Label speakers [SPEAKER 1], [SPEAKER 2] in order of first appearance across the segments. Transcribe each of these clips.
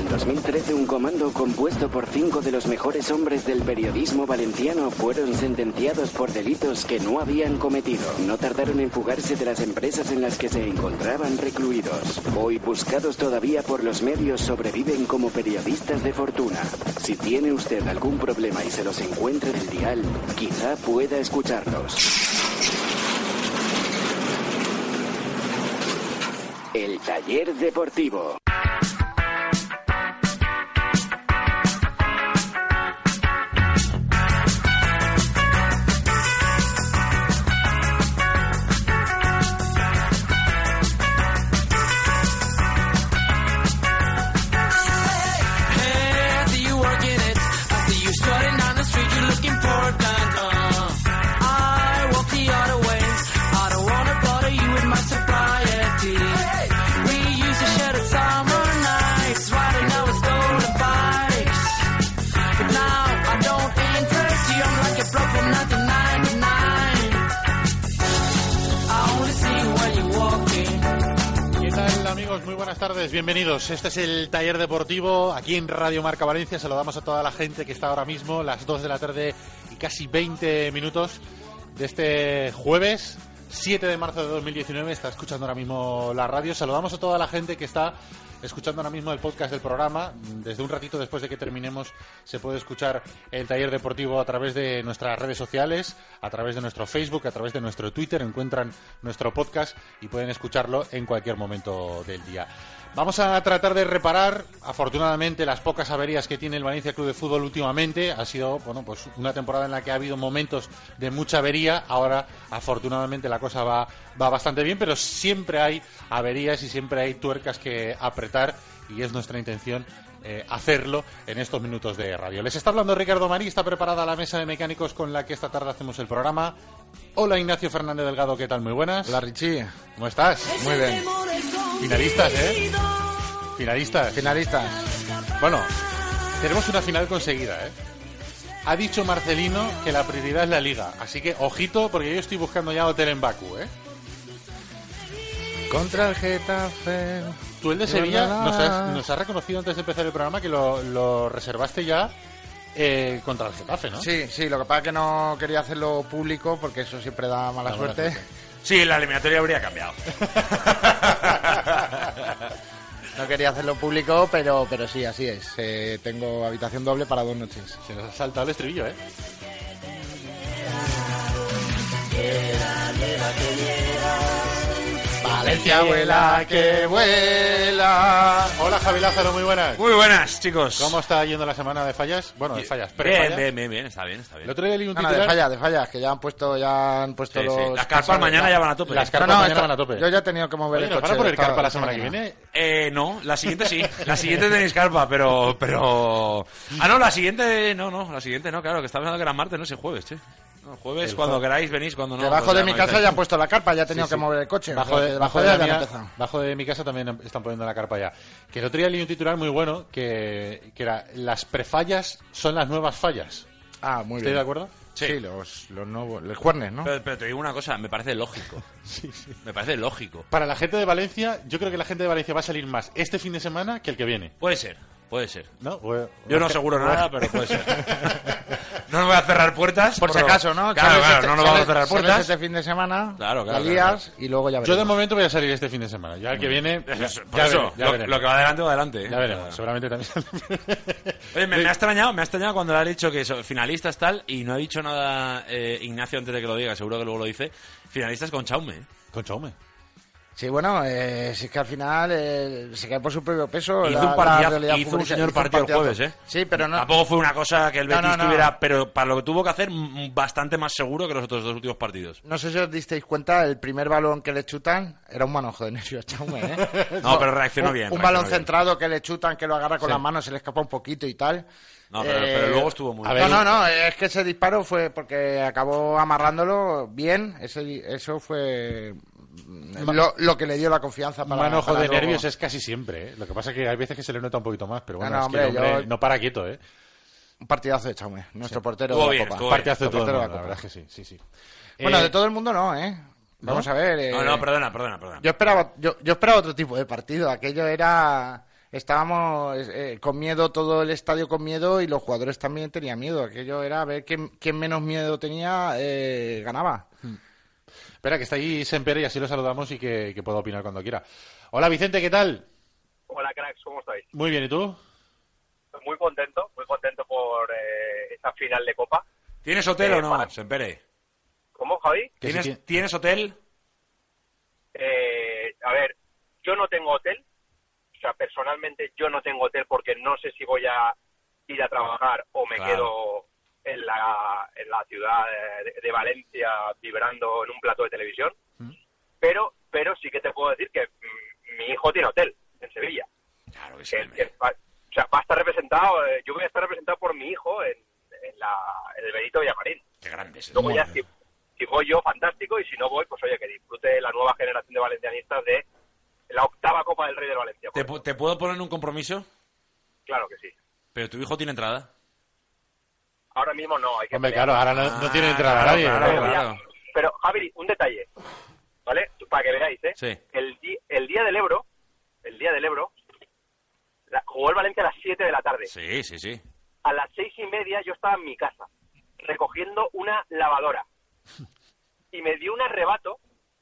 [SPEAKER 1] 2013, un comando compuesto por 5 de los mejores hombres del periodismo valenciano fueron sentenciados por delitos que no habían cometido. No tardaron en fugarse de las empresas en las que se encontraban recluidos. Hoy, buscados todavía por los medios, sobreviven como periodistas de fortuna. Si tiene usted algún problema y se los encuentra en el dial, quizá pueda escucharlos. El Taller Deportivo.
[SPEAKER 2] Muy buenas tardes, bienvenidos. Este es el Taller Deportivo aquí en Radio Marca Valencia. Saludamos a toda la gente que está ahora mismo, las 2 de la tarde y casi 20 minutos de este jueves 7 de marzo de 2019. Está escuchando ahora mismo la radio. Saludamos a toda la gente que está escuchando ahora mismo el podcast del programa. Desde un ratito después de que terminemos se puede escuchar el Taller Deportivo a través de nuestras redes sociales, a través de nuestro Facebook, a través de nuestro Twitter. Encuentran nuestro podcast y pueden escucharlo en cualquier momento del día. Vamos a tratar de reparar, afortunadamente, las pocas averías que tiene el Valencia Club de Fútbol últimamente. Ha sido, pues una temporada en la que ha habido momentos de mucha avería. Ahora, afortunadamente, la cosa va bastante bien, pero siempre hay averías y siempre hay tuercas que apretar, y es nuestra intención hacerlo en estos minutos de radio. Les está hablando Ricardo Marí, está preparada la mesa de mecánicos con la que esta tarde hacemos el programa. Hola, Ignacio Fernández Delgado, ¿qué tal? Muy buenas.
[SPEAKER 3] Hola, Richie.
[SPEAKER 2] ¿Cómo estás?
[SPEAKER 3] Muy bien.
[SPEAKER 2] Finalistas, ¿eh? Finalistas. Bueno, tenemos una final conseguida, ¿eh? Ha dicho Marcelino que la prioridad es la Liga, así que ojito, porque yo estoy buscando ya hotel en Bakú, ¿eh?
[SPEAKER 3] Contra el Getafe.
[SPEAKER 2] Tú, el de Sevilla, nos has reconocido antes de empezar el programa que lo reservaste ya contra el Getafe, ¿no?
[SPEAKER 3] Sí, lo que pasa es que no quería hacerlo público porque eso siempre da mala suerte.
[SPEAKER 4] Sí, la eliminatoria habría cambiado.
[SPEAKER 3] No quería hacerlo público, pero sí, así es. Tengo habitación doble para 2 noches.
[SPEAKER 2] Se nos ha saltado el estribillo, ¿eh?
[SPEAKER 3] Valencia vuela, que vuela.
[SPEAKER 2] Hola, Javi Lázaro, muy buenas.
[SPEAKER 4] Muy buenas, chicos.
[SPEAKER 2] ¿Cómo está yendo la semana de fallas? Bueno, de fallas,
[SPEAKER 4] Bien, está bien.
[SPEAKER 2] El otro día leí un titular...
[SPEAKER 3] de fallas, que ya han puesto
[SPEAKER 4] sí,
[SPEAKER 3] los...
[SPEAKER 4] Sí. Las carpas mañana ya van a tope.
[SPEAKER 2] Las carpas mañana van a tope.
[SPEAKER 3] Yo ya he tenido que mover el coche.
[SPEAKER 2] ¿Van a poner carpa la semana que viene?
[SPEAKER 4] No, la siguiente sí. La siguiente tenéis carpa, pero... Ah, no, la siguiente no, claro, que estaba pensando que era martes, no sé, jueves, che. No, jueves, cuando queráis, venís, cuando no.
[SPEAKER 3] Debajo de mi casa ya han puesto la carpa, ya he tenido que mover el coche.
[SPEAKER 2] Bajo de mi casa también están poniendo la carpa ya. Que el otro día leí un titular muy bueno que era: las prefallas son las nuevas fallas.
[SPEAKER 3] Ah, muy bien.
[SPEAKER 2] ¿Estoy de acuerdo?
[SPEAKER 3] Sí, los nuevos, los juernes, ¿no?
[SPEAKER 4] Pero te digo una cosa, me parece lógico.
[SPEAKER 2] Sí.
[SPEAKER 4] Me parece lógico.
[SPEAKER 2] Para la gente de Valencia, yo creo que la gente de Valencia va a salir más este fin de semana que el que viene.
[SPEAKER 4] Puede ser.
[SPEAKER 2] ¿No?
[SPEAKER 4] Yo no aseguro nada, pero puede ser. No nos voy a cerrar puertas.
[SPEAKER 3] Por si acaso, ¿no?
[SPEAKER 4] Claro, no nos vamos a cerrar puertas.
[SPEAKER 3] Este fin de semana,
[SPEAKER 4] claro,
[SPEAKER 3] la lías y luego ya veremos.
[SPEAKER 2] Yo de momento voy a salir este fin de semana. Ya el que viene...
[SPEAKER 4] Ya veremos. Lo que va adelante, va adelante.
[SPEAKER 2] Ya veremos, seguramente también.
[SPEAKER 4] Oye, me ha extrañado cuando le ha dicho que son finalistas tal, y no ha dicho nada Ignacio antes de que lo diga, seguro que luego lo dice. Finalistas con Chaume.
[SPEAKER 2] Con Chaume.
[SPEAKER 3] Sí, bueno, si es que al final se cae por su propio peso.
[SPEAKER 4] Hizo un señor partido el jueves, ¿eh?
[SPEAKER 3] Sí, pero no.
[SPEAKER 4] Tampoco fue una cosa que el Betis tuviera, pero para lo que tuvo que hacer, bastante más seguro que los otros 2 últimos partidos.
[SPEAKER 3] No sé si os disteis cuenta, el primer balón que le chutan era un manojo de nervio a Chaume, ¿eh?
[SPEAKER 4] No, pero reaccionó bien.
[SPEAKER 3] Un balón centrado que le chutan, que lo agarra con las manos, se le escapa un poquito y tal.
[SPEAKER 4] No, pero luego estuvo muy bien.
[SPEAKER 3] No, es que ese disparo fue porque acabó amarrándolo bien. Eso fue lo que le dio la confianza para...
[SPEAKER 2] Manojo de
[SPEAKER 3] luego.
[SPEAKER 2] nervios es casi siempre, ¿eh? Lo que pasa es que hay veces que se le nota un poquito más, pero bueno,
[SPEAKER 3] hombre,
[SPEAKER 2] es que el hombre no para quieto, ¿eh?
[SPEAKER 3] Un partidazo de Chaume, nuestro portero
[SPEAKER 4] de
[SPEAKER 3] la
[SPEAKER 4] Copa.
[SPEAKER 2] Un partidazo de todo el mundo,
[SPEAKER 3] la
[SPEAKER 2] la verdad es que sí.
[SPEAKER 3] Bueno, de todo el mundo no, ¿eh? Vamos a ver.
[SPEAKER 4] No, perdona.
[SPEAKER 3] Yo esperaba otro tipo de partido. Aquello era estábamos con miedo, todo el estadio con miedo, y los jugadores también tenían miedo. Aquello era a ver quién menos miedo tenía, ganaba.
[SPEAKER 2] Espera, que está ahí Sempere y así lo saludamos y que pueda opinar cuando quiera. Hola Vicente, ¿qué tal?
[SPEAKER 5] Hola cracks, ¿cómo estáis?
[SPEAKER 2] Muy bien, ¿y tú?
[SPEAKER 5] Muy contento por esa final de Copa.
[SPEAKER 4] ¿Tienes hotel o no, Sempere?
[SPEAKER 5] ¿Cómo, Javi?
[SPEAKER 4] ¿Tienes hotel?
[SPEAKER 5] A ver, yo no tengo hotel. O sea, personalmente yo no tengo hotel porque no sé si voy a ir a trabajar o me quedo en la ciudad de Valencia vibrando en un plato de televisión. Pero sí que te puedo decir que mi hijo tiene hotel en Sevilla.
[SPEAKER 4] Claro que sí.
[SPEAKER 5] O sea, va a estar representado, yo voy a estar representado por mi hijo en el Benito Villamarín.
[SPEAKER 4] Qué grande es.
[SPEAKER 5] Luego ya, si voy yo, fantástico, y si no voy, pues oye, que disfrute la nueva generación de valencianistas de la 8ª Copa del Rey de Valencia.
[SPEAKER 4] ¿Te puedo poner en un compromiso?
[SPEAKER 5] Claro que sí.
[SPEAKER 4] ¿Pero tu hijo tiene entrada?
[SPEAKER 5] Ahora mismo no. Hay que
[SPEAKER 2] Hombre, claro, ahora no tiene entrada nadie.
[SPEAKER 4] Claro.
[SPEAKER 5] Pero, Javi, un detalle, ¿vale? Para que veáis, ¿eh?
[SPEAKER 4] Sí.
[SPEAKER 5] El día del Ebro, jugó el Valencia a las 7 de la tarde.
[SPEAKER 4] Sí.
[SPEAKER 5] A las 6:30 yo estaba en mi casa, recogiendo una lavadora. Y me dio un arrebato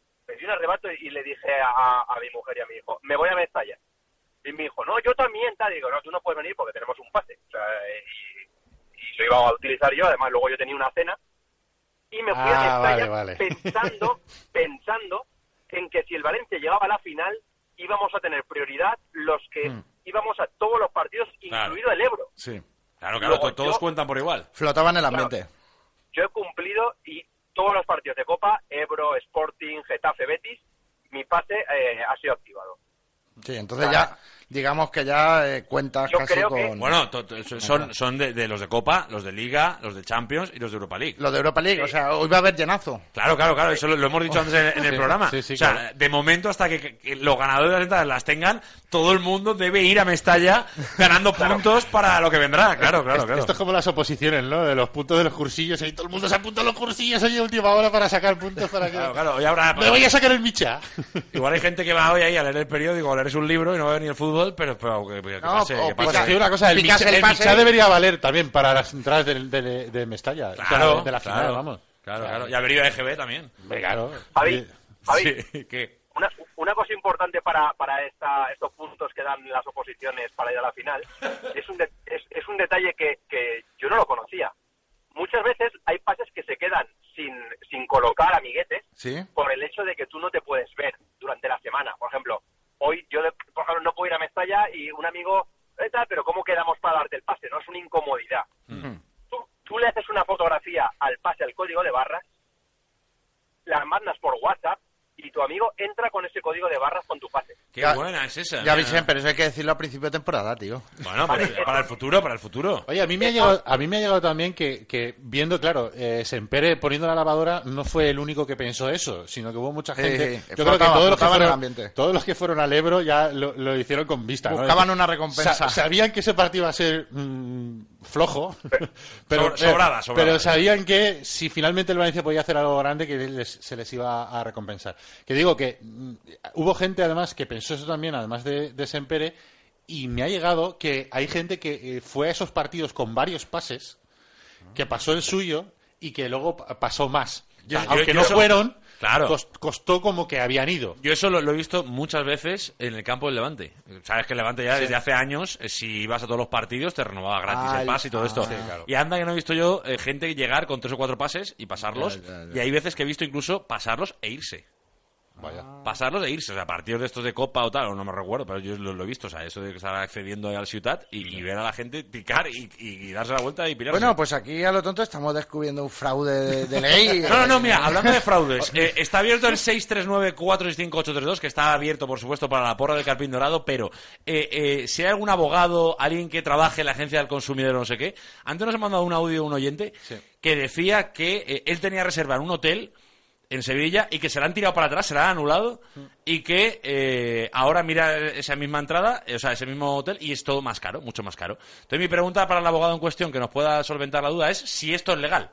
[SPEAKER 5] y le dije a mi mujer y a mi hijo, me voy a Mestalla. Y mi hijo, no, yo también, tal. Y digo, no, tú no puedes venir porque tenemos un pase. O sea, y lo iba a utilizar yo, además luego yo tenía una cena. Y me fui a Mestalla
[SPEAKER 2] vale.
[SPEAKER 5] pensando en que si el Valencia llegaba a la final, íbamos a tener prioridad los que íbamos a todos los partidos, incluido el Ebro.
[SPEAKER 3] Sí.
[SPEAKER 4] Claro,
[SPEAKER 5] Luego
[SPEAKER 4] todos cuentan por igual.
[SPEAKER 3] Flotaban en el ambiente.
[SPEAKER 5] Claro, yo he cumplido y todos los partidos de Copa, Ebro, Sporting, Getafe, Betis, mi pase ha sido activado.
[SPEAKER 3] Sí, entonces ya, digamos que ya cuentas
[SPEAKER 5] Yo
[SPEAKER 3] casi
[SPEAKER 5] creo
[SPEAKER 3] con...
[SPEAKER 5] que-
[SPEAKER 4] Bueno, son de los de Copa, los de Liga, los de Champions y los de Europa League.
[SPEAKER 3] Lo de Europa League, o sea, hoy va a haber llenazo.
[SPEAKER 4] Claro, eso lo hemos dicho antes en el programa.
[SPEAKER 2] Sí,
[SPEAKER 4] O sea,
[SPEAKER 2] claro.
[SPEAKER 4] de momento, hasta que los ganadores de las entradas las tengan, todo el mundo debe ir a Mestalla ganando puntos para lo que vendrá. Claro.
[SPEAKER 2] Esto es como las oposiciones, ¿no? De los puntos de los cursillos. Ahí todo el mundo se apunta a los cursillos ahí a última hora para sacar puntos para que...
[SPEAKER 4] Claro, hoy habrá...
[SPEAKER 2] ¡Me voy a sacar el Micha!
[SPEAKER 4] Igual hay gente que va hoy ahí a leer el periódico, a leer un libro y no va a ver ni el fútbol, pero que
[SPEAKER 3] No,
[SPEAKER 4] pase,
[SPEAKER 3] o
[SPEAKER 4] que
[SPEAKER 2] Pues
[SPEAKER 4] pase.
[SPEAKER 2] te digo una cosa, el
[SPEAKER 3] Picas
[SPEAKER 2] Micha,
[SPEAKER 3] el pase.
[SPEAKER 2] debería valer también para las entradas de Mestalla.
[SPEAKER 4] Claro,
[SPEAKER 2] O sea, de la final, vamos.
[SPEAKER 4] Claro. Y haber ido a EGB también.
[SPEAKER 2] Hombre, claro.
[SPEAKER 5] Javi,
[SPEAKER 4] Sí, que...
[SPEAKER 5] una cosa importante para estos puntos que dan las oposiciones para ir a la final es un detalle que yo no lo conocía. Muchas veces hay pases que se quedan sin colocar amiguetes
[SPEAKER 3] Sí.
[SPEAKER 5] por el hecho de que tú no te puedes ver durante la semana. Por ejemplo, hoy yo por ejemplo, no puedo ir a Mestalla y un amigo, pero ¿cómo quedamos para darte el pase? No es una incomodidad. Tú le haces una fotografía al pase, al código de barras, la mandas por WhatsApp y tu amigo entra con ese código de barras con tu pase.
[SPEAKER 4] Qué
[SPEAKER 3] Ya-
[SPEAKER 4] buena es esa.
[SPEAKER 3] Ya,
[SPEAKER 4] mira.
[SPEAKER 3] Vicente, pero eso hay que decirlo a principio de temporada, tío.
[SPEAKER 4] Bueno,
[SPEAKER 5] Vale,
[SPEAKER 4] para el futuro.
[SPEAKER 2] Oye, a mí me ha llegado también que viendo, claro, Sempere poniendo la lavadora no fue el único que pensó eso, sino que hubo mucha gente.
[SPEAKER 3] sí,
[SPEAKER 2] Yo creo que
[SPEAKER 3] flotaba en el ambiente.
[SPEAKER 2] todos los que fueron al Ebro ya lo hicieron con vista, ¿no?
[SPEAKER 3] Buscaban una recompensa.
[SPEAKER 2] Sabían que ese partido iba a ser flojo, pero
[SPEAKER 4] Sobrada.
[SPEAKER 2] pero sabían que si finalmente el Valencia podía hacer algo grande, que se les iba a recompensar. Que digo que hubo gente además que pensó eso también, además de Sempere, y me ha llegado que hay gente que fue a esos partidos con varios pases, que pasó el suyo y que luego pasó más. O sea, aunque no fueron,
[SPEAKER 4] Claro.
[SPEAKER 2] costó como que habían ido.
[SPEAKER 4] Yo eso lo he visto muchas veces en el campo del Levante. Sabes que el Levante ya desde hace años, si ibas a todos los partidos, te renovaba gratis el pase y todo esto.
[SPEAKER 3] sí, claro.
[SPEAKER 4] Y anda que no he visto yo gente llegar con 3 o 4 pases y pasarlos.
[SPEAKER 3] Ya.
[SPEAKER 4] Y hay veces que he visto incluso pasarlos e irse. Pasarlos e irse, o sea, partidos de estos de Copa o tal, o no me recuerdo, pero yo lo he visto, o sea, eso de estar accediendo al Ciutat y ver a la gente picar y darse la vuelta y pirarse.
[SPEAKER 3] Bueno, pues aquí a lo tonto estamos descubriendo un fraude de ley.
[SPEAKER 4] No, mira, hablando de fraudes, está abierto el 639-465-832, que está abierto, por supuesto, para la porra del Carpín Dorado, pero si hay algún abogado, alguien que trabaje en la agencia del consumidor o no sé qué, antes nos ha mandado un audio un oyente que decía que él tenía reserva en un hotel en Sevilla y que se la han tirado para atrás, se la han anulado y que ahora mira esa misma entrada, o sea, ese mismo hotel y es todo más caro, mucho más caro. Entonces mi pregunta para el abogado en cuestión que nos pueda solventar la duda es si esto es legal.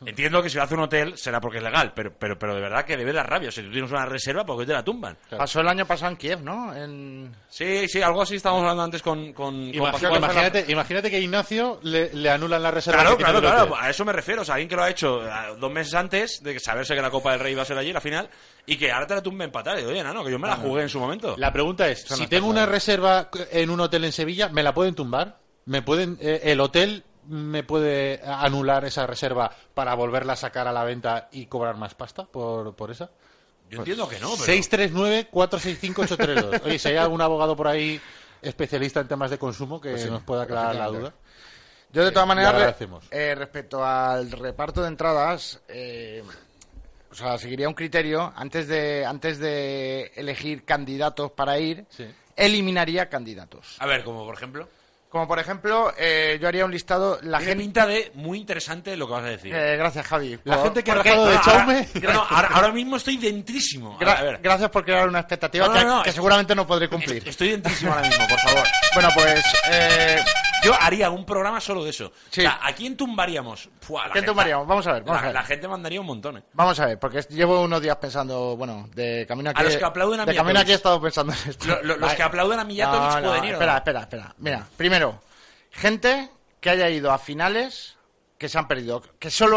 [SPEAKER 4] Entiendo que si lo hace un hotel será porque es legal, pero de verdad que debe dar rabia. O sea, si tú tienes una reserva, ¿por qué te la tumban?
[SPEAKER 3] Claro. Pasó el año pasado en Kiev, ¿no?
[SPEAKER 4] Sí, algo así estábamos hablando antes con
[SPEAKER 2] Imagínate que a Ignacio le anulan la reserva.
[SPEAKER 4] Claro, a eso me refiero. O sea, alguien que lo ha hecho 2 meses antes de saberse que la Copa del Rey iba a ser allí, la final, y que ahora te la tumben para tal. Oye, no, que yo me la jugué en su momento.
[SPEAKER 2] La pregunta es, si tengo una reserva en un hotel en Sevilla, ¿me la pueden tumbar? ¿Me pueden el hotel me puede anular esa reserva para volverla a sacar a la venta y cobrar más pasta por esa?
[SPEAKER 4] Yo entiendo que no, pero...
[SPEAKER 2] 639-465-832. Oye, si hay algún abogado por ahí especialista en temas de consumo que nos pueda aclarar la duda.
[SPEAKER 3] Yo, de todas maneras, respecto al reparto de entradas, o sea, seguiría un criterio. Antes de elegir candidatos para ir, eliminaría candidatos.
[SPEAKER 4] A ver, como por ejemplo...
[SPEAKER 3] Como por ejemplo, yo haría un listado...
[SPEAKER 4] Tiene pinta de muy interesante lo que vas a decir.
[SPEAKER 3] Gracias, Javi.
[SPEAKER 2] La gente que ha rajado de Chaume...
[SPEAKER 4] Ahora mismo estoy dentrísimo.
[SPEAKER 3] Gracias por crear una expectativa que seguramente no podré cumplir.
[SPEAKER 4] Estoy dentrísimo ahora mismo, por favor.
[SPEAKER 3] Bueno, pues...
[SPEAKER 4] Yo haría un programa solo de eso.
[SPEAKER 3] Sí.
[SPEAKER 4] O sea, ¿a quién tumbaríamos?
[SPEAKER 3] ¿Quién tumbaríamos? Vamos a ver.
[SPEAKER 4] La gente mandaría un montón,
[SPEAKER 3] Vamos a ver, porque llevo unos días pensando, bueno, de camino aquí...
[SPEAKER 4] A los que aplauden a Mijatovic.
[SPEAKER 3] De camino aquí he estado pensando en esto.
[SPEAKER 4] Los que aplauden a Mijatovic pueden ir.
[SPEAKER 3] Espera. Mira, primero, gente que haya ido a finales que se han perdido. Que solo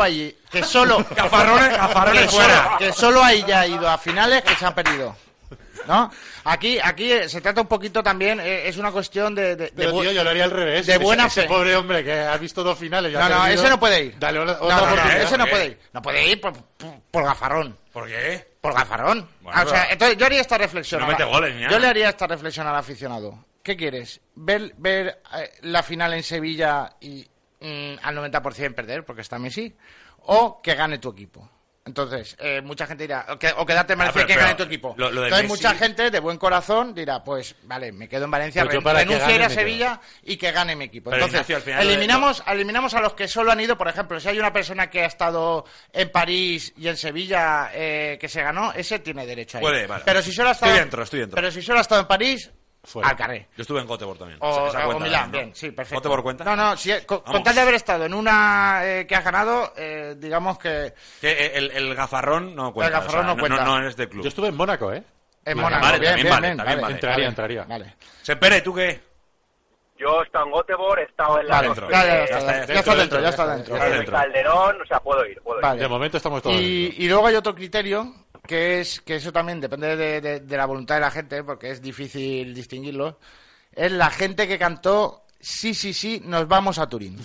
[SPEAKER 4] Cafarrones fuera.
[SPEAKER 3] Que solo haya ido a finales que se han perdido. ¿No? Aquí se trata un poquito también, es una cuestión de
[SPEAKER 2] Pero tío, yo lo haría al revés.
[SPEAKER 3] De buena fe.
[SPEAKER 2] Ese pobre hombre que ha visto 2 finales.
[SPEAKER 3] No, ese no puede ir.
[SPEAKER 2] Dale otra
[SPEAKER 3] oportunidad. Ese no puede ir. No puede ir por gafarrón.
[SPEAKER 4] ¿Por qué?
[SPEAKER 3] Por gafarrón.
[SPEAKER 4] Bueno,
[SPEAKER 3] o sea, entonces yo haría esta reflexión.
[SPEAKER 4] No mete goles, ni nada.
[SPEAKER 3] Yo le haría esta reflexión al aficionado. ¿Qué quieres? ¿Ver la final en Sevilla y al 90% perder, porque está Messi? ¿O que gane tu equipo? Entonces, mucha gente dirá, o quedarte merecer que gane tu equipo. Entonces, Messi... mucha gente de buen corazón dirá, pues, vale, me quedo en Valencia, renuncio a ir a Sevilla y que gane mi equipo.
[SPEAKER 4] Pero
[SPEAKER 3] entonces,
[SPEAKER 4] Ignacio,
[SPEAKER 3] eliminamos a los que solo han ido, por ejemplo, si hay una persona que ha estado en París y en Sevilla que se ganó, ese tiene derecho a ir.
[SPEAKER 4] Puede, vale.
[SPEAKER 3] Pero si solo ha estado,
[SPEAKER 4] estoy dentro.
[SPEAKER 3] Pero si solo ha estado en París...
[SPEAKER 2] Fuera.
[SPEAKER 3] Al carré.
[SPEAKER 4] Yo estuve en Göteborg también.
[SPEAKER 3] O Milán, bien, sí, perfecto.
[SPEAKER 4] ¿Göteborg cuenta?
[SPEAKER 3] No, si, con tal de haber estado en una que has ganado, digamos que...
[SPEAKER 4] el gafarrón no cuenta.
[SPEAKER 3] El gafarrón no cuenta.
[SPEAKER 4] No eres de club.
[SPEAKER 2] Yo estuve en Mónaco,
[SPEAKER 3] En Mónaco,
[SPEAKER 4] vale,
[SPEAKER 3] bien,
[SPEAKER 4] también
[SPEAKER 3] vale.
[SPEAKER 2] Entraría.
[SPEAKER 3] Vale.
[SPEAKER 4] Sempere, ¿tú qué?
[SPEAKER 5] Yo he estado en Göteborg, he estado en la...
[SPEAKER 3] Vale, ya está dentro.
[SPEAKER 5] Calderón, o sea, puedo ir.
[SPEAKER 3] Vale.
[SPEAKER 2] De momento estamos todos dentro.
[SPEAKER 3] Y luego hay otro criterio, que es que eso también depende de la voluntad de la gente, porque es difícil distinguirlo. Es la gente que cantó sí, nos vamos a Turín.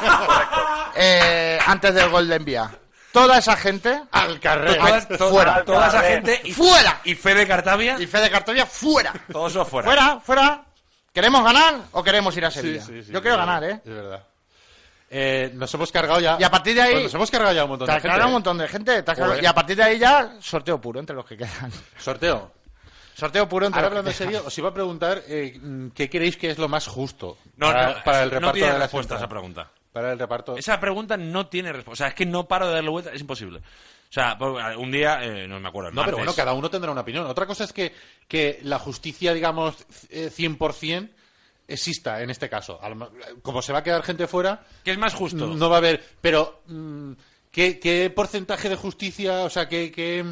[SPEAKER 3] Antes del gol de Envía. Toda esa gente
[SPEAKER 2] al carré.
[SPEAKER 3] Fuera.
[SPEAKER 4] Toda esa gente
[SPEAKER 3] fuera.
[SPEAKER 4] ¿Y Fede Cartavia?
[SPEAKER 3] Fuera.
[SPEAKER 4] Todos eso fuera.
[SPEAKER 3] Fuera. ¿Queremos ganar o queremos ir a Sevilla?
[SPEAKER 2] Sí,
[SPEAKER 3] yo quiero ganar,
[SPEAKER 2] Es verdad. Nos hemos cargado ya.
[SPEAKER 3] Y a partir de ahí.
[SPEAKER 2] Pues nos hemos cargado ya un montón de gente.
[SPEAKER 3] Un montón de gente. Y a partir de ahí ya, sorteo puro entre los que quedan. Sorteo puro entre
[SPEAKER 2] Ahora,
[SPEAKER 3] los
[SPEAKER 2] hablando
[SPEAKER 3] que
[SPEAKER 2] en serio, os iba a preguntar qué creéis que es lo más justo
[SPEAKER 4] para
[SPEAKER 2] el reparto
[SPEAKER 4] no tiene
[SPEAKER 2] de la
[SPEAKER 4] respuesta a esa
[SPEAKER 2] entradas.
[SPEAKER 4] pregunta.
[SPEAKER 2] Para el reparto.
[SPEAKER 4] Esa pregunta no tiene respuesta. O sea, es que no paro de darle vuelta, es imposible. O sea, un día, no me acuerdo.
[SPEAKER 2] No, pero bueno, cada uno tendrá una opinión. Otra cosa es que la justicia, digamos, 100% exista en este caso. Como se va a quedar gente fuera...
[SPEAKER 4] ¿Qué es más justo?
[SPEAKER 2] No va a haber... Pero, ¿qué porcentaje de justicia, o sea, qué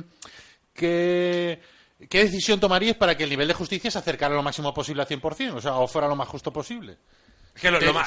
[SPEAKER 2] decisión tomaríais para que el nivel de justicia se acercara lo máximo posible al 100%? O sea, o fuera lo más justo posible.
[SPEAKER 4] Es que lo más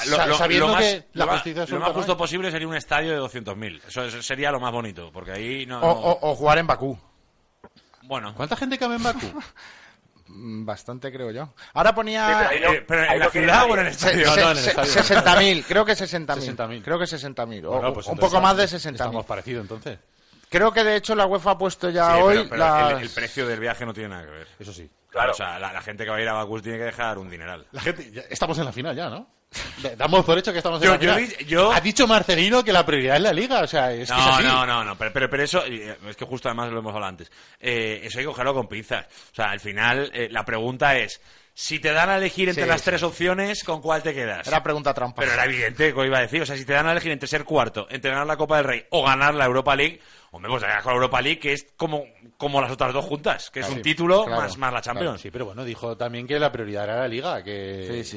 [SPEAKER 4] justo posible sería un estadio de 200.000. Eso sería lo más bonito, porque ahí no...
[SPEAKER 3] O jugar en Bakú.
[SPEAKER 4] Bueno.
[SPEAKER 2] ¿Cuánta gente cabe en Bakú?
[SPEAKER 3] Bastante, creo yo. Ahora ponía...
[SPEAKER 4] ¿Pero en la ciudad o en el estadio?
[SPEAKER 2] No, en el estadio.
[SPEAKER 3] 60.000, creo que 60.000.
[SPEAKER 2] 60.000.
[SPEAKER 3] Creo que 60.000.
[SPEAKER 2] Bueno, pues
[SPEAKER 3] un poco más de 60.000.
[SPEAKER 2] Estamos parecidos, entonces.
[SPEAKER 3] Creo que, de hecho, la UEFA ha puesto ya hoy...
[SPEAKER 4] Pero el precio del viaje no tiene nada que ver.
[SPEAKER 2] Eso sí.
[SPEAKER 5] Claro.
[SPEAKER 4] O sea, la gente que va a ir a Bakú tiene que dejar un dineral.
[SPEAKER 2] La gente... Estamos en la final ya, ¿no? Damos por hecho que estamos en la final.
[SPEAKER 4] Yo...
[SPEAKER 2] Ha dicho Marcelino que la prioridad es la Liga, o sea, es que es así.
[SPEAKER 4] No, pero eso, es que justo además lo hemos hablado antes, eso hay que cogerlo con pinzas. O sea, al final, la pregunta es, si te dan a elegir entre las tres opciones, ¿con cuál te quedas?
[SPEAKER 3] Era pregunta trampa.
[SPEAKER 4] Pero era evidente que iba a decir, o sea, si te dan a elegir entre ser cuarto, entre ganar la Copa del Rey o ganar la Europa League, hombre, pues ganar con la Europa League, que es como las otras dos juntas, que es un título más la Champions.
[SPEAKER 2] Claro, sí, pero bueno, dijo también que la prioridad era la Liga, que...
[SPEAKER 3] Sí.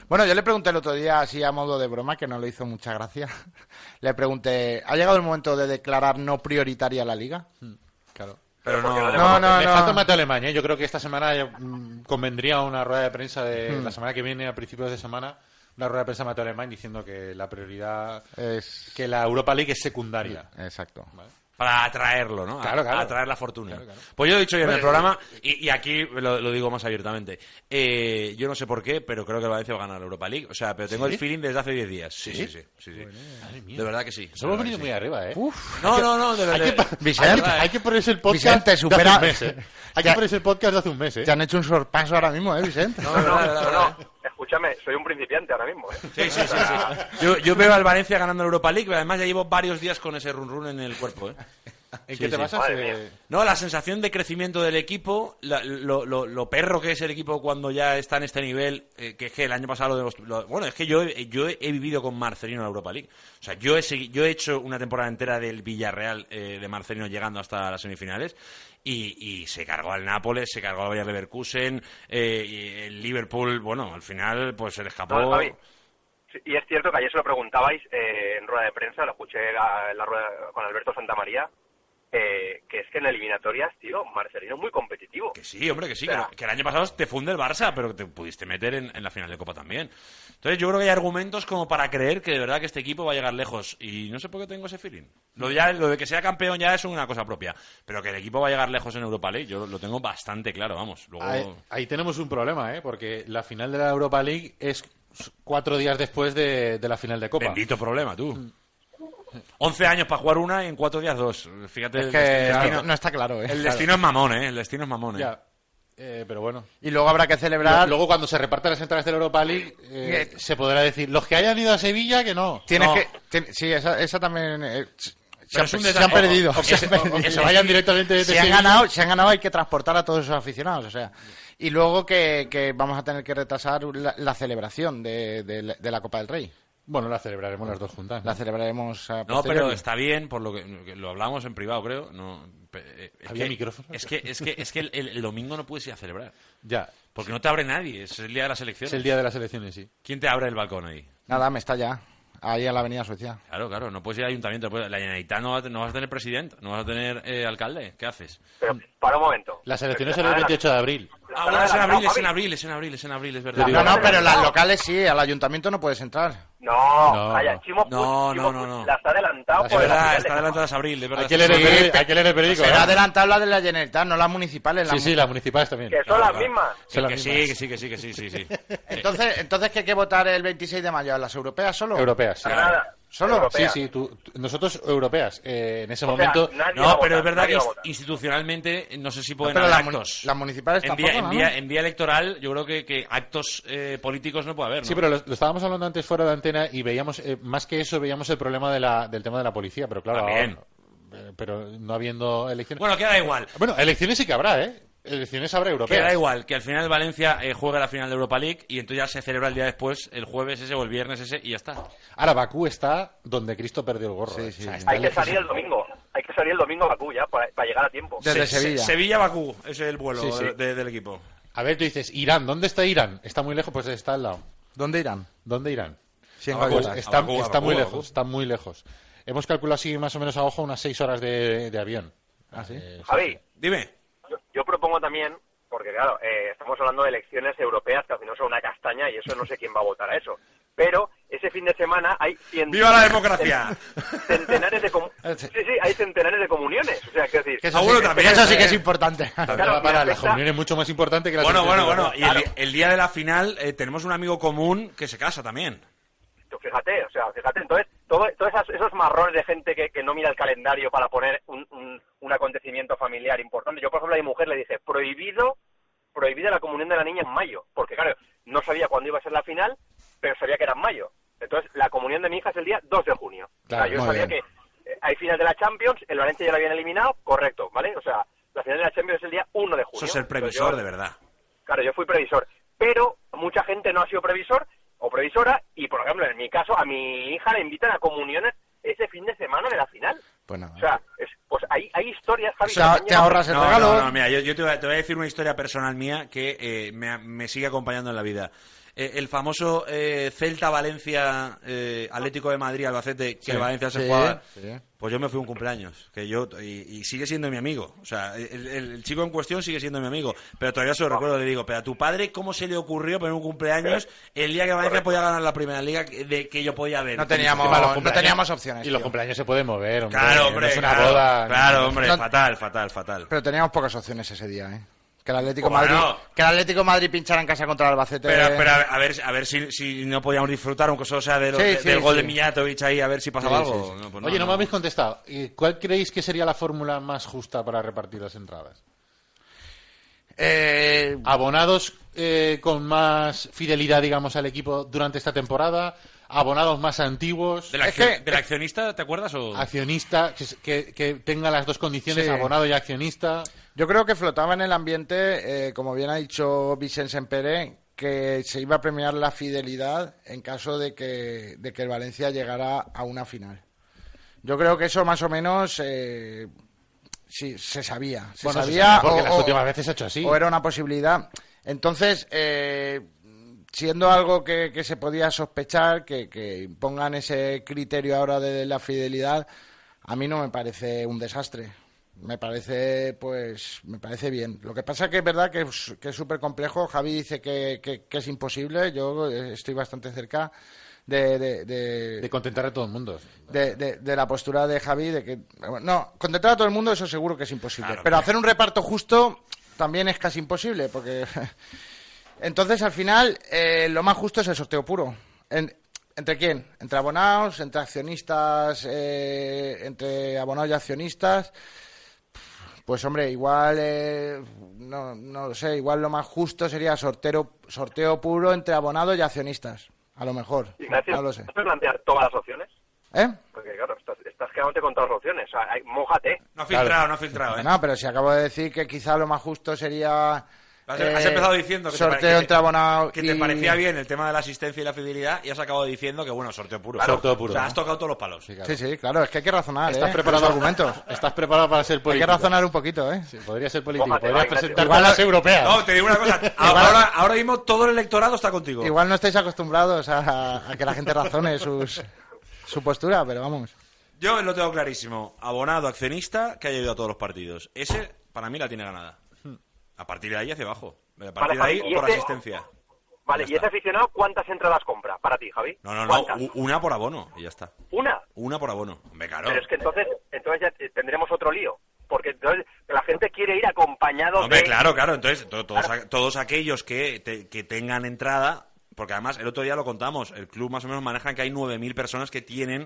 [SPEAKER 3] Bueno, yo le pregunté el otro día, así a modo de broma, que no le hizo mucha gracia. Le pregunté, ¿ha llegado el momento de declarar no prioritaria la Liga?
[SPEAKER 2] Claro.
[SPEAKER 4] Pero
[SPEAKER 5] No,
[SPEAKER 2] Me falta un Mateo Alemán, ¿eh? Yo creo que esta semana convendría una rueda de prensa de la semana que viene, a principios de semana, una rueda de prensa de Mateo Alemán diciendo que la prioridad que la Europa League es secundaria.
[SPEAKER 3] Exacto.
[SPEAKER 2] ¿Vale?
[SPEAKER 4] Para atraerlo, ¿no?
[SPEAKER 2] Claro.
[SPEAKER 4] Atraer la fortuna.
[SPEAKER 2] Claro.
[SPEAKER 4] Pues yo he dicho ya en el programa, y aquí lo digo más abiertamente, yo no sé por qué, pero creo que el Valencia va a ganar la Europa League. O sea, pero tengo el feeling desde hace 10 días. Sí.
[SPEAKER 2] Madre mía.
[SPEAKER 4] De verdad que sí.
[SPEAKER 2] Nos hemos venido muy arriba, ¿eh?
[SPEAKER 4] No, de verdad.
[SPEAKER 2] Hay que ponerse el podcast
[SPEAKER 3] Vicente, supera-
[SPEAKER 2] de hace un mes, ¿eh? Hay que ponerse el podcast de hace un mes, ¿eh?
[SPEAKER 3] Te han hecho un sorpaso ahora mismo, Vicente?
[SPEAKER 5] No. Escúchame, soy un principiante ahora mismo, ¿eh?
[SPEAKER 4] Sí. Yo veo al Valencia ganando la Europa League, pero además ya llevo varios días con ese run en el cuerpo, ¿eh?
[SPEAKER 2] ¿En qué te basas?
[SPEAKER 5] Madre mía.
[SPEAKER 4] No, la sensación de crecimiento del equipo, lo perro que es el equipo cuando ya está en este nivel, que es que el año pasado bueno, es que yo he vivido con Marcelino en la Europa League. O sea, yo he hecho una temporada entera del Villarreal de Marcelino llegando hasta las semifinales y se cargó al Nápoles, se cargó al Bayer Leverkusen, y el Liverpool, bueno, al final pues se le escapó.
[SPEAKER 5] No, Javi, sí, y es cierto que ayer se lo preguntabais en rueda de prensa, lo escuché en la rueda con Alberto Santamaría, que es que en eliminatorias, tío, Marcelino es muy competitivo.
[SPEAKER 4] Que sí, hombre, que sí,
[SPEAKER 5] O sea,
[SPEAKER 4] que el año pasado te funde el Barça, pero que te pudiste meter en la final de Copa también. Entonces yo creo que hay argumentos como para creer que de verdad que este equipo va a llegar lejos. Y no sé por qué tengo ese feeling. Lo de que sea campeón ya es una cosa propia. Pero que el equipo va a llegar lejos en Europa League, yo lo tengo bastante claro, vamos. Luego...
[SPEAKER 2] Ahí tenemos un problema, ¿eh? Porque la final de la Europa League es 4 días después de la final de Copa.
[SPEAKER 4] Bendito problema, tú. 11 años para jugar una y en 4 días 2. Fíjate,
[SPEAKER 3] Es que
[SPEAKER 4] el destino,
[SPEAKER 3] no está claro, ¿eh?
[SPEAKER 4] el destino es mamón, ¿eh? El destino es mamón, ¿eh?
[SPEAKER 2] Ya. Pero bueno.
[SPEAKER 3] Y luego habrá que celebrar...
[SPEAKER 2] Luego cuando se repartan las entradas de la Europa League, se podrá decir, los que hayan ido a Sevilla, que no.
[SPEAKER 3] Tienes
[SPEAKER 2] No.
[SPEAKER 3] sí, esa también...
[SPEAKER 4] Pero es un
[SPEAKER 3] se han
[SPEAKER 4] detalle.
[SPEAKER 3] perdido.
[SPEAKER 2] O que se vayan directamente desde
[SPEAKER 3] Se han
[SPEAKER 2] Sevilla.
[SPEAKER 3] ganado, hay que transportar a todos esos aficionados, o sea. Y luego que vamos a tener que retrasar la celebración de la Copa del Rey.
[SPEAKER 2] Bueno, la celebraremos las dos juntas.
[SPEAKER 3] La celebraremos a
[SPEAKER 4] No, pero
[SPEAKER 3] posteriori.
[SPEAKER 4] está bien, por lo que lo hablamos en privado, creo. No,
[SPEAKER 2] ¿Había micrófono?
[SPEAKER 4] Es que el domingo no puedes ir a celebrar.
[SPEAKER 2] Ya.
[SPEAKER 4] Porque no te abre nadie, es el día de las elecciones.
[SPEAKER 2] Es el día de las elecciones, sí.
[SPEAKER 4] ¿Quién te abre el balcón ahí?
[SPEAKER 3] Nada, me está ya. Ahí en la Avenida Suecia.
[SPEAKER 4] Claro, no puedes ir al ayuntamiento. La Generalitat no vas a tener presidente, no vas a tener alcalde. ¿Qué haces?
[SPEAKER 5] Pero, para un momento.
[SPEAKER 2] Las elecciones son el 28 de abril.
[SPEAKER 4] Ah, bueno, es en abril, es verdad.
[SPEAKER 3] No, pero las locales sí, al ayuntamiento no puedes entrar.
[SPEAKER 5] No, calla, Chimo Puig,
[SPEAKER 4] No.
[SPEAKER 5] las ha adelantado
[SPEAKER 4] Es
[SPEAKER 5] por
[SPEAKER 4] verdad,
[SPEAKER 5] el
[SPEAKER 4] está adelantado a abril, es verdad.
[SPEAKER 2] Hay que leer el periódico.
[SPEAKER 3] Será
[SPEAKER 2] ¿eh?
[SPEAKER 3] adelantar la de la Generalitat, no las municipales.
[SPEAKER 2] Sí, las municipales también.
[SPEAKER 5] Que son las mismas.
[SPEAKER 2] Son las
[SPEAKER 4] Que
[SPEAKER 2] mismas.
[SPEAKER 4] sí.
[SPEAKER 3] Entonces ¿qué hay que votar el 26 de mayo? ¿A las europeas solo?
[SPEAKER 2] Europeas, sí.
[SPEAKER 5] Nada.
[SPEAKER 3] ¿Solo?
[SPEAKER 5] Europea.
[SPEAKER 2] Sí, nosotros europeas. En ese
[SPEAKER 5] O sea,
[SPEAKER 2] momento...
[SPEAKER 5] nadie va a
[SPEAKER 4] No, pero
[SPEAKER 5] votar,
[SPEAKER 4] es verdad
[SPEAKER 5] nadie
[SPEAKER 4] que
[SPEAKER 5] va a votar.
[SPEAKER 4] institucionalmente no sé si pueden
[SPEAKER 3] Pero
[SPEAKER 4] haber
[SPEAKER 3] las
[SPEAKER 4] actos.
[SPEAKER 3] las municipales
[SPEAKER 4] En
[SPEAKER 3] tampoco,
[SPEAKER 4] vía,
[SPEAKER 3] ¿no?
[SPEAKER 4] en vía electoral, yo creo que actos políticos no puede haber, ¿no?
[SPEAKER 2] Sí, pero lo estábamos hablando antes fuera de antena y veíamos, más que eso, veíamos el problema del tema de la policía. Pero claro,
[SPEAKER 4] También.
[SPEAKER 2] ahora, pero no habiendo elecciones...
[SPEAKER 4] Bueno, queda igual.
[SPEAKER 2] Bueno, elecciones sí que habrá, ¿eh? Elecciones habrá europeas.
[SPEAKER 4] Queda igual, que al final Valencia juegue la final de Europa League y entonces ya se celebra el día después, el jueves ese o el viernes ese y ya está.
[SPEAKER 2] Ahora, Bakú está donde Cristo perdió el gorro.
[SPEAKER 3] Sí,
[SPEAKER 2] ¿eh?
[SPEAKER 3] sí.
[SPEAKER 2] O sea, está
[SPEAKER 5] Hay que
[SPEAKER 2] lejos.
[SPEAKER 5] salir el domingo. Hay que salir el domingo a Bakú ya para llegar a tiempo.
[SPEAKER 3] Desde Sevilla.
[SPEAKER 4] Sevilla-Bakú, ese es el vuelo
[SPEAKER 2] Sí, sí.
[SPEAKER 4] del equipo.
[SPEAKER 2] A ver, tú dices, Irán, ¿dónde está Irán? ¿Está muy lejos? Pues está al lado.
[SPEAKER 3] ¿Dónde irán?
[SPEAKER 2] ¿Dónde Irán?
[SPEAKER 3] Sí, en
[SPEAKER 4] A Bakú,
[SPEAKER 3] Gaviotas.
[SPEAKER 2] Está,
[SPEAKER 4] Bakú,
[SPEAKER 2] está
[SPEAKER 4] a
[SPEAKER 2] muy
[SPEAKER 4] Bakú, a
[SPEAKER 2] lejos,
[SPEAKER 4] Bakú.
[SPEAKER 2] está muy lejos. Hemos calculado así más o menos a ojo unas 6 horas de avión.
[SPEAKER 3] ¿Ah, sí?
[SPEAKER 5] Javi,
[SPEAKER 4] Dime.
[SPEAKER 5] yo propongo también, porque claro, estamos hablando de elecciones europeas que al final son una castaña y eso no sé quién va a votar a eso. Pero ese fin de semana hay
[SPEAKER 4] ¡Viva la democracia!
[SPEAKER 5] centenares de hay centenares de comuniones. O sea, quiero decir,
[SPEAKER 3] Que eso,
[SPEAKER 4] Abuelo
[SPEAKER 3] sí,
[SPEAKER 4] también,
[SPEAKER 3] eso sí que
[SPEAKER 4] ¿eh?
[SPEAKER 3] es importante.
[SPEAKER 5] Claro,
[SPEAKER 2] Para
[SPEAKER 5] me
[SPEAKER 2] la comunión es mucho más importante que la
[SPEAKER 4] Bueno.
[SPEAKER 2] selección.
[SPEAKER 4] Y el día de la final tenemos un amigo común que se casa también.
[SPEAKER 5] fíjate, entonces, todos esos marrones de gente que no mira el calendario para poner un acontecimiento familiar importante. Yo, por ejemplo, a mi mujer le dije, prohibida la comunión de la niña en mayo, porque claro, no sabía cuándo iba a ser la final, pero sabía que era en mayo. Entonces, la comunión de mi hija es el día 2 de junio.
[SPEAKER 2] Claro,
[SPEAKER 5] o sea, yo
[SPEAKER 3] muy
[SPEAKER 5] sabía
[SPEAKER 3] bien.
[SPEAKER 5] que hay final de la Champions, el Valencia ya lo habían eliminado, correcto, ¿vale? O sea, la final de la Champions es el día 1 de junio.
[SPEAKER 4] Eso es el previsor,
[SPEAKER 5] Entonces,
[SPEAKER 4] de verdad.
[SPEAKER 5] Claro, yo fui previsor, pero mucha gente no ha sido previsor o previsora y, por ejemplo, en mi caso, a mi hija le invitan a comuniones ese fin de semana de la final.
[SPEAKER 3] Pues nada.
[SPEAKER 5] O sea, pues hay historias, Javi.
[SPEAKER 3] O sea, te ahorras el
[SPEAKER 4] No,
[SPEAKER 3] regalo.
[SPEAKER 4] mira, yo te voy a decir una historia personal mía que me sigue acompañando en la vida. el famoso Celta-Valencia, Atlético de Madrid-Albacete, que el Valencia se juega... Pues yo me fui un cumpleaños, y sigue siendo mi amigo. O sea, el chico en cuestión sigue siendo mi amigo. Pero todavía se lo recuerdo, le digo, pero a tu padre, ¿cómo se le ocurrió poner un cumpleaños el día que Valencia podía ganar la primera liga que yo podía ver?
[SPEAKER 3] No teníamos opciones.
[SPEAKER 2] Y los cumpleaños se pueden mover, hombre.
[SPEAKER 4] Claro, hombre,
[SPEAKER 2] no es una boda.
[SPEAKER 4] Claro, hombre, fatal.
[SPEAKER 3] Pero teníamos pocas opciones ese día, ¿eh? Que el Atlético de Madrid pinchara en casa contra el Albacete.
[SPEAKER 4] Pero a ver si no podíamos disfrutar, aunque solo sea del gol de Mijatovic ahí, a ver si pasaba algo.
[SPEAKER 2] No, pues Oye, no me habéis contestado. ¿Cuál creéis que sería la fórmula más justa para repartir las entradas? ¿Abonados con más fidelidad, digamos, al equipo durante esta temporada? ¿Abonados más antiguos?
[SPEAKER 4] ¿Del accionista, te acuerdas? O...
[SPEAKER 2] Accionista, que tenga las dos condiciones, abonado y accionista.
[SPEAKER 3] Yo creo que flotaba en el ambiente, como bien ha dicho Vicent Sempere, que se iba a premiar la fidelidad en caso de que el Valencia llegara a una final. Yo creo que eso más o menos sí se sabía.
[SPEAKER 2] Se sabía porque las últimas veces se ha hecho así.
[SPEAKER 3] O era una posibilidad. Entonces, siendo algo que se podía sospechar, que pongan ese criterio ahora de la fidelidad, a mí no me parece un desastre. Me parece bien. Lo que pasa que es verdad que es súper complejo. Javi dice que es imposible. Yo estoy bastante cerca de
[SPEAKER 2] contentar a todo el mundo.
[SPEAKER 3] De la postura de Javi de que no, contentar a todo el mundo eso seguro que es imposible.
[SPEAKER 4] Claro,
[SPEAKER 3] pero hacer un reparto justo también es casi imposible, porque entonces al final lo más justo es el sorteo puro. ¿Entre quién? Entre abonados, entre accionistas, entre abonados y accionistas. Pues hombre, igual no lo sé, igual lo más justo sería sorteo puro entre abonados y accionistas, a lo mejor.
[SPEAKER 5] Ignacio,
[SPEAKER 3] no lo sé.
[SPEAKER 5] ¿puedes plantear todas las opciones? Porque claro, estás quedándote con todas las opciones, o sea, mójate.
[SPEAKER 4] No ha filtrado.
[SPEAKER 3] No, pero si acabo de decir que quizá lo más justo sería...
[SPEAKER 4] Has empezado diciendo que
[SPEAKER 3] sorteo entre abonados
[SPEAKER 4] que te parecía bien el tema de la asistencia y la fidelidad, y has acabado diciendo que bueno, sorteo puro.
[SPEAKER 2] Claro, sorteo puro.
[SPEAKER 4] O sea, has tocado todos los palos.
[SPEAKER 2] Sí, claro.
[SPEAKER 3] Sí, claro, es que hay que razonar.
[SPEAKER 2] ¿Estás preparado?
[SPEAKER 3] Argumentos.
[SPEAKER 2] ¿Estás preparado para ser político?
[SPEAKER 3] Hay que razonar un poquito,
[SPEAKER 2] Sí, podría ser político.
[SPEAKER 5] Mójate,
[SPEAKER 2] Podrías
[SPEAKER 5] va,
[SPEAKER 2] presentar
[SPEAKER 3] igual
[SPEAKER 2] a las europeas.
[SPEAKER 4] No, te digo una cosa. Ahora mismo todo el electorado está contigo.
[SPEAKER 3] Igual no estáis acostumbrados a que la gente razone su postura, pero vamos.
[SPEAKER 4] Yo lo tengo clarísimo. Abonado, accionista, que haya ido a todos los partidos. Ese, para mí, la tiene ganada. A partir de ahí hacia abajo. A partir de ahí, por asistencia.
[SPEAKER 5] Vale, ¿y ese aficionado cuántas entradas compra para ti, Javi?
[SPEAKER 4] No.
[SPEAKER 5] ¿Cuántas?
[SPEAKER 4] Una por abono y ya está.
[SPEAKER 5] ¿Una?
[SPEAKER 4] Una por abono. Hombre, claro.
[SPEAKER 5] Pero es que entonces ya tendremos otro lío. Porque entonces la gente quiere ir acompañado
[SPEAKER 4] Hombre, claro. Entonces, todos aquellos que tengan entrada... Porque además, el otro día lo contamos, el club más o menos maneja que hay 9.000 personas que tienen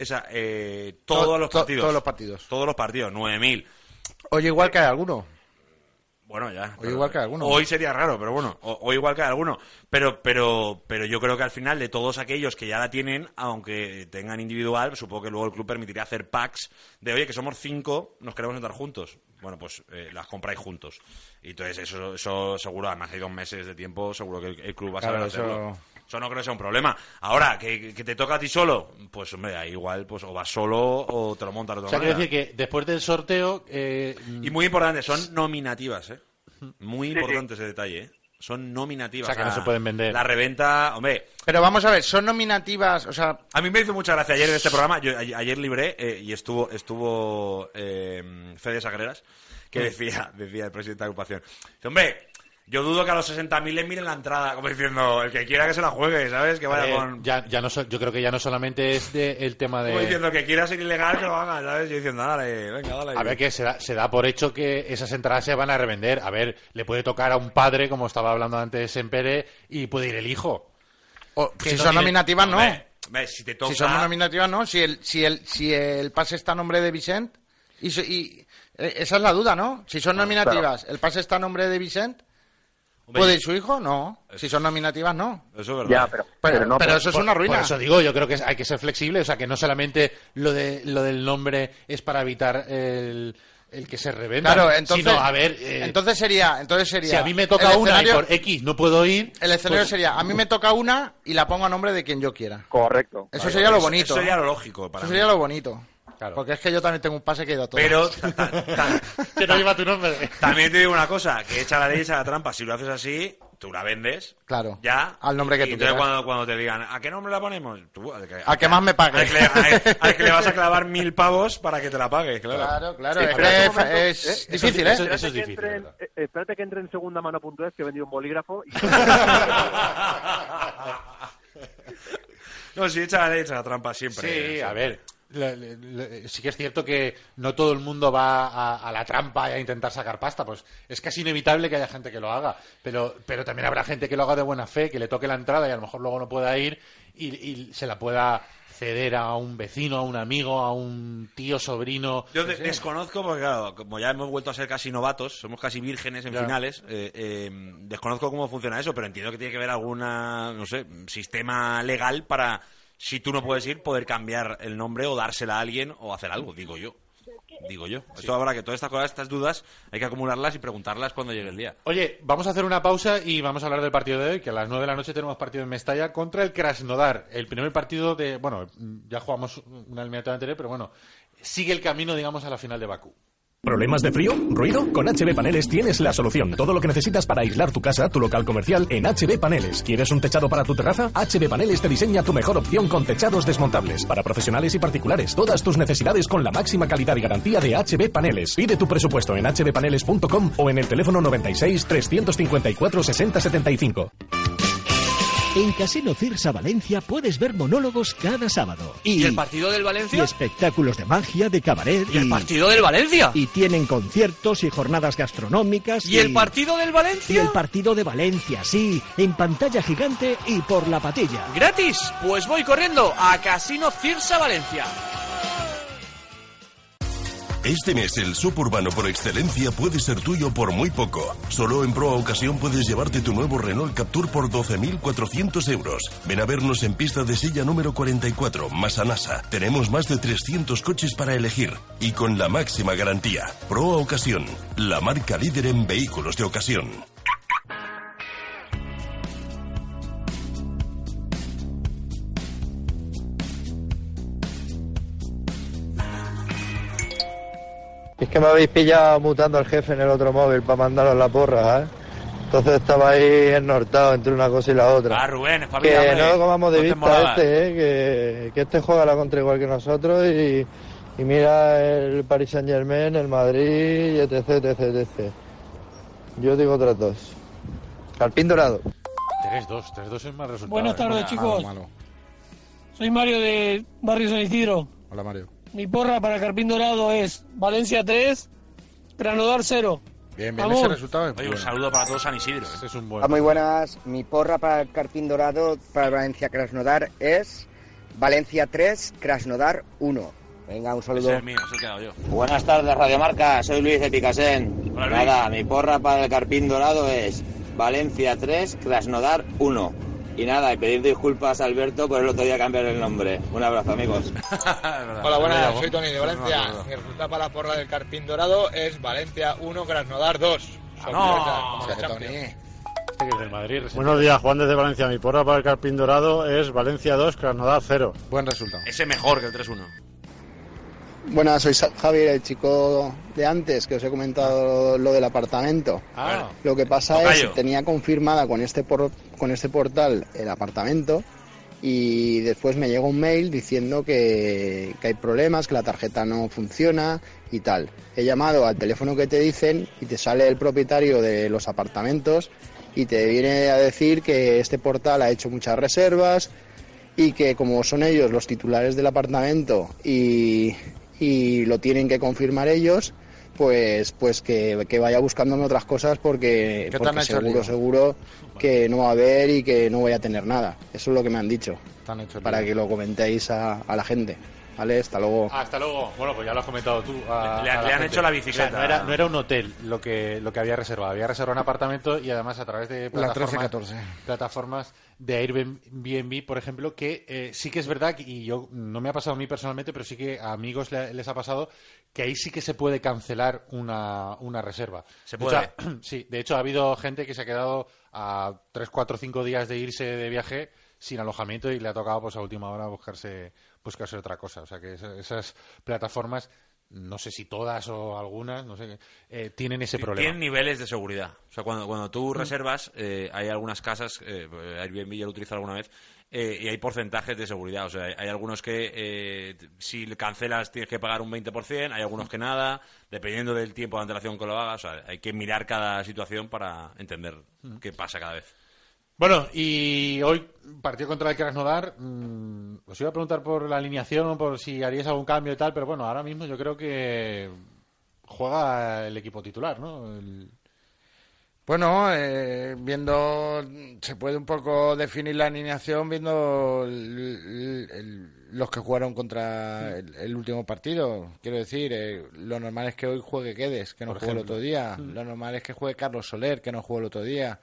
[SPEAKER 4] todos los partidos. Todos los partidos, 9.000.
[SPEAKER 3] Oye, igual que hay alguno.
[SPEAKER 4] Bueno, ya.
[SPEAKER 3] Hoy igual que alguno.
[SPEAKER 4] Hoy sería raro, pero bueno. O igual que alguno. Pero yo creo que al final de todos aquellos que ya la tienen, aunque tengan individual, supongo que luego el club permitiría hacer packs de, oye, que somos 5, nos queremos entrar juntos. Bueno, pues las compráis juntos. Y entonces eso seguro, además hay 2 meses de tiempo, seguro que el club va a saber hacerlo. Eso no creo que sea un problema. Ahora, que te toca a ti solo, pues hombre, ahí igual pues o vas solo o te lo montas de otra manera.
[SPEAKER 2] O sea, quiero decir que después del sorteo...
[SPEAKER 4] Y muy importante, son nominativas, ¿eh? Muy importante ese detalle, ¿eh? Son nominativas.
[SPEAKER 2] O sea, que no se pueden vender.
[SPEAKER 4] La reventa, hombre...
[SPEAKER 3] Pero vamos a ver, son nominativas, o sea...
[SPEAKER 4] A mí me hizo mucha gracia ayer en este programa, yo ayer libré y estuvo Fede Sagreras, que decía el presidente de la agrupación, dice, hombre... Yo dudo que a los 60.000 les miren la entrada, como diciendo, el que quiera que se la juegue, ¿sabes? Que vaya con...
[SPEAKER 2] yo creo que ya no solamente es el tema de...
[SPEAKER 4] Como diciendo, que quiera ser ilegal, que lo haga, ¿sabes? Yo diciendo, dale.
[SPEAKER 2] A ver, que se da por hecho que esas entradas se van a revender. A ver, le puede tocar a un padre, como estaba hablando antes Sempere, y puede ir el hijo.
[SPEAKER 3] Si son nominativas, no.
[SPEAKER 4] Si te toca...
[SPEAKER 3] Si son nominativas, no. Si el pase está a nombre de Vicent, y esa es la duda, ¿no? Si son nominativas, el pase está a nombre de Vicent... ¿Puede ir su hijo? No. Si son nominativas, no.
[SPEAKER 4] Eso es verdad.
[SPEAKER 5] Ya,
[SPEAKER 3] pero eso es una ruina.
[SPEAKER 2] Por eso digo, yo creo que hay que ser flexible. O sea, que no solamente lo del nombre es para evitar el que se revenda.
[SPEAKER 3] Claro, entonces,
[SPEAKER 2] sino, a ver...
[SPEAKER 3] entonces sería... Si
[SPEAKER 2] a mí me toca una y por X no puedo ir...
[SPEAKER 3] El escenario sería, a mí me toca una y la pongo a nombre de quien yo quiera.
[SPEAKER 5] Correcto.
[SPEAKER 3] Eso sería lo bonito.
[SPEAKER 4] Eso sería lo lógico.
[SPEAKER 3] Eso sería lo bonito.
[SPEAKER 2] Claro.
[SPEAKER 3] Porque es que yo también tengo un pase que he ido a todas.
[SPEAKER 4] Pero
[SPEAKER 2] Que no lleva tu nombre.
[SPEAKER 4] también te digo una cosa, que echa la ley, echa la trampa. Si lo haces así, tú la vendes.
[SPEAKER 3] Claro.
[SPEAKER 4] Ya.
[SPEAKER 3] Al nombre que
[SPEAKER 4] y
[SPEAKER 3] tú
[SPEAKER 4] entonces
[SPEAKER 3] quieras.
[SPEAKER 4] cuando te digan, ¿a qué nombre la ponemos? Tú,
[SPEAKER 3] Al que más me pague.
[SPEAKER 4] Al que le vas a clavar 1.000 pavos para que te la pague, claro.
[SPEAKER 3] Claro.
[SPEAKER 5] Sí,
[SPEAKER 3] Es,
[SPEAKER 5] pero en este
[SPEAKER 3] que
[SPEAKER 5] momento,
[SPEAKER 3] es difícil, ¿eh?
[SPEAKER 2] eso es
[SPEAKER 5] que
[SPEAKER 2] difícil,
[SPEAKER 5] entre
[SPEAKER 2] ¿verdad?
[SPEAKER 5] espérate que entre en segundamano.es, que he vendido un bolígrafo. Y...
[SPEAKER 4] No, si echa la ley, echa la trampa siempre.
[SPEAKER 2] Sí, a ver. Sí que es cierto que no todo el mundo va a la trampa y a intentar sacar pasta, pues es casi inevitable que haya gente que lo haga, pero también habrá gente que lo haga de buena fe, que le toque la entrada y a lo mejor luego no pueda ir y se la pueda ceder a un vecino, a un amigo, a un tío, sobrino.
[SPEAKER 4] Yo desconozco, porque claro, como ya hemos vuelto a ser casi novatos, somos casi vírgenes en
[SPEAKER 2] Ya.
[SPEAKER 4] finales, desconozco cómo funciona eso, pero entiendo que tiene que haber alguna, no sé, sistema legal para, si tú no puedes ir, poder cambiar el nombre o dársela a alguien o hacer algo, digo yo. Esto habrá que todas estas cosas, estas dudas, hay que acumularlas y preguntarlas cuando llegue el día.
[SPEAKER 2] Oye, vamos a hacer una pausa y vamos a hablar del partido de hoy, que a las 9 de la noche tenemos partido en Mestalla contra el Krasnodar. El primer partido de... Bueno, ya jugamos una eliminatoria anterior, pero bueno, sigue el camino, digamos, a la final de Bakú.
[SPEAKER 6] ¿Problemas de frío? ¿Ruido? Con HB Paneles tienes la solución. Todo lo que necesitas para aislar tu casa, tu local comercial, en HB Paneles. ¿Quieres un techado para tu terraza? HB Paneles te diseña tu mejor opción con techados desmontables. Para profesionales y particulares, todas tus necesidades con la máxima calidad y garantía de HB Paneles. Pide tu presupuesto en hbpaneles.com o en el teléfono 96 354 6075.
[SPEAKER 7] En Casino Cirsa Valencia puedes ver monólogos cada sábado.
[SPEAKER 8] ¿Y el partido del
[SPEAKER 7] Y
[SPEAKER 8] Valencia?
[SPEAKER 7] espectáculos de magia, de cabaret.
[SPEAKER 8] ¿Y el partido del Valencia?
[SPEAKER 7] Y tienen conciertos y jornadas gastronómicas.
[SPEAKER 8] ¿Y el partido del
[SPEAKER 7] Y
[SPEAKER 8] Valencia?
[SPEAKER 7] el partido de Valencia, sí. En pantalla gigante y por la patilla.
[SPEAKER 8] ¿Gratis? Pues voy corriendo a Casino Cirsa Valencia.
[SPEAKER 9] Este mes el suburbano por excelencia puede ser tuyo por muy poco. Solo en Proa Ocasión puedes llevarte tu nuevo Renault Captur por 12.400 euros. Ven a vernos en pista de silla número 44, Masanasa. Tenemos más de 300 coches para elegir y con la máxima garantía. Proa Ocasión, la marca líder en vehículos de ocasión.
[SPEAKER 10] Es que me habéis pillado mutando al jefe en el otro móvil para mandaros la porra, ¿eh? Entonces estaba ahí ennortado entre una cosa y la otra.
[SPEAKER 4] Ah, Rubén, espabila,
[SPEAKER 10] Que
[SPEAKER 4] hombre.
[SPEAKER 10] no lo comamos de
[SPEAKER 4] No te
[SPEAKER 10] vista
[SPEAKER 4] molabas.
[SPEAKER 10] que este juega la contra igual que nosotros y mira el Paris Saint-Germain, el Madrid, etc. Yo digo otras dos. Carpín Dorado.
[SPEAKER 2] 3-2 es más resultado.
[SPEAKER 11] Buenas tardes, chicos.
[SPEAKER 3] Malo.
[SPEAKER 11] Soy Mario de Barrio San Isidro.
[SPEAKER 3] Hola, Mario.
[SPEAKER 11] Mi porra para Carpín Dorado es Valencia 3, Krasnodar 0.
[SPEAKER 3] Bien,
[SPEAKER 11] Vamos.
[SPEAKER 3] ese resultado es
[SPEAKER 4] Oye, un
[SPEAKER 3] bueno.
[SPEAKER 4] saludo para todos San Isidro.
[SPEAKER 2] Este es un buen...
[SPEAKER 12] Hola, muy buenas. Mi porra para el Carpín Dorado, para Valencia Krasnodar es Valencia 3, Krasnodar 1. Venga, un saludo.
[SPEAKER 4] Ese es mío, eso he quedado yo.
[SPEAKER 13] Buenas tardes, Radio Marca. Soy Luis de Picasen.
[SPEAKER 4] Hola, Luis.
[SPEAKER 13] Nada, mi porra para el Carpín Dorado es Valencia 3, Krasnodar 1. Y nada, y pedir disculpas a Alberto por el otro día cambiar el nombre. Un abrazo, amigos.
[SPEAKER 3] Hola, buenas,
[SPEAKER 4] soy
[SPEAKER 3] Tony de Valencia. Mi resultado para la porra del Carpín Dorado es Valencia 1, Krasnodar 2.
[SPEAKER 4] no.
[SPEAKER 2] Este que es del Madrid.
[SPEAKER 10] Buenos días, Juan desde Valencia. Mi porra para el Carpín Dorado es Valencia 2, Krasnodar 0.
[SPEAKER 3] Buen resultado.
[SPEAKER 4] Ese mejor que el 3-1.
[SPEAKER 12] Buenas, soy Javier, el chico de antes que os he comentado lo del apartamento.
[SPEAKER 2] Ah,
[SPEAKER 12] Lo que pasa
[SPEAKER 4] Tocayo.
[SPEAKER 12] es que tenía confirmada con este portal el apartamento y después me llegó un mail diciendo que hay problemas, que la tarjeta no funciona y tal. He llamado al teléfono que te dicen y te sale el propietario de los apartamentos y te viene a decir que este portal ha hecho muchas reservas y que como son ellos los titulares del apartamento y lo tienen que confirmar ellos, pues que vaya buscándome otras cosas porque
[SPEAKER 3] ¿Qué te han hecho el lío?
[SPEAKER 12] seguro que no va a haber y que no voy a tener nada. Eso es lo que me han dicho,
[SPEAKER 3] Te han hecho el
[SPEAKER 12] para
[SPEAKER 3] lío.
[SPEAKER 12] que lo comentéis a la gente. ¿Vale? Hasta luego.
[SPEAKER 2] hasta luego. Bueno, pues ya lo has comentado tú.
[SPEAKER 4] Le han hecho la bicicleta.
[SPEAKER 2] O sea, no era un hotel lo que había reservado. Había reservado un apartamento y además a través de
[SPEAKER 3] La
[SPEAKER 2] plataformas,
[SPEAKER 3] 13-14.
[SPEAKER 2] plataformas de Airbnb, por ejemplo, que sí que es verdad, y yo no me ha pasado a mí personalmente, pero sí que a amigos les ha pasado, que ahí sí que se puede cancelar una reserva.
[SPEAKER 4] Se
[SPEAKER 2] De
[SPEAKER 4] puede.
[SPEAKER 2] hecho, sí, de hecho ha habido gente que se ha quedado a 3, 4, 5 días de irse de viaje sin alojamiento y le ha tocado pues a última hora buscarse otra cosa. O sea que esas plataformas, no sé si todas o algunas, no sé, tienen ese problema.
[SPEAKER 4] Tienen niveles de seguridad. O sea, cuando tú reservas, hay algunas casas, Airbnb ya lo he utilizado alguna vez, y hay porcentajes de seguridad. O sea, hay algunos que si cancelas tienes que pagar un 20%, hay algunos que nada, dependiendo del tiempo de antelación que lo hagas. O sea, hay que mirar cada situación para entender qué pasa cada vez.
[SPEAKER 2] Bueno, y hoy partido contra el Krasnodar. Os iba a preguntar por la alineación, por si haríais algún cambio y tal, pero bueno, ahora mismo yo creo que juega el equipo titular, ¿no?
[SPEAKER 3] Bueno, viendo, se puede un poco definir la alineación viendo los que jugaron contra el último partido. Quiero decir, lo normal es que hoy juegue Guedes, que no jugó el otro día. Lo normal es que juegue Carlos Soler, que no jugó el otro día.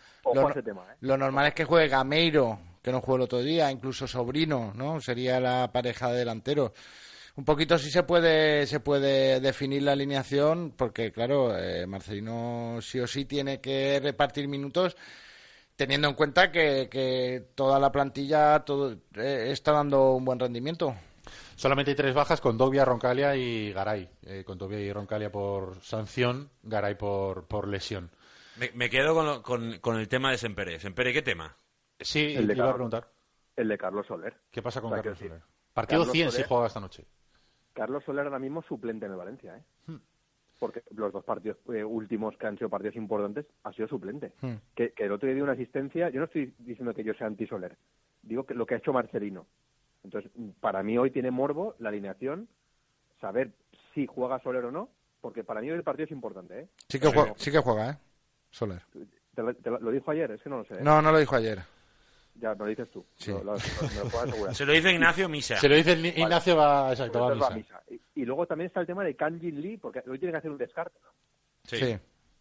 [SPEAKER 3] Lo normal es que juegue Gameiro, que no jugó el otro día. Incluso Sobrino, ¿no? Sería la pareja de delanteros. Un poquito sí se puede definir la alineación, porque claro, Marcelino sí o sí tiene que repartir minutos, teniendo en cuenta que toda la plantilla está dando un buen rendimiento.
[SPEAKER 2] Solamente hay 3 bajas: Condovia, Roncalia y Garay. Condovia y Roncalia por sanción, Garay por lesión.
[SPEAKER 4] Me quedo con el tema de Sempere. ¿Sempere qué tema?
[SPEAKER 2] Sí, le iba a preguntar.
[SPEAKER 14] El de Carlos Soler.
[SPEAKER 2] ¿Qué pasa con Carlos Soler? Partido 100 si juega esta noche.
[SPEAKER 14] Carlos Soler ahora mismo suplente en el Valencia, porque los 2 partidos últimos que han sido partidos importantes ha sido suplente. Que el otro día dio una asistencia. Yo no estoy diciendo que yo sea anti-Soler, digo que lo que ha hecho Marcelino. Entonces, para mí hoy tiene morbo la alineación, saber si juega Soler o no, porque para mí hoy el partido es importante.
[SPEAKER 3] Sí que juega, Soler.
[SPEAKER 14] ¿Lo dijo ayer? Es que no lo sé.
[SPEAKER 3] No lo dijo ayer.
[SPEAKER 14] Ya, lo dices tú.
[SPEAKER 3] Sí.
[SPEAKER 14] Me lo puedo asegurar.
[SPEAKER 4] Se lo dice Ignacio Misa.
[SPEAKER 2] Se lo dice Ignacio, va a
[SPEAKER 14] misa. Y luego también está el tema de Kang Jin Lee, porque hoy tiene que hacer un descarte, ¿no?
[SPEAKER 3] Sí.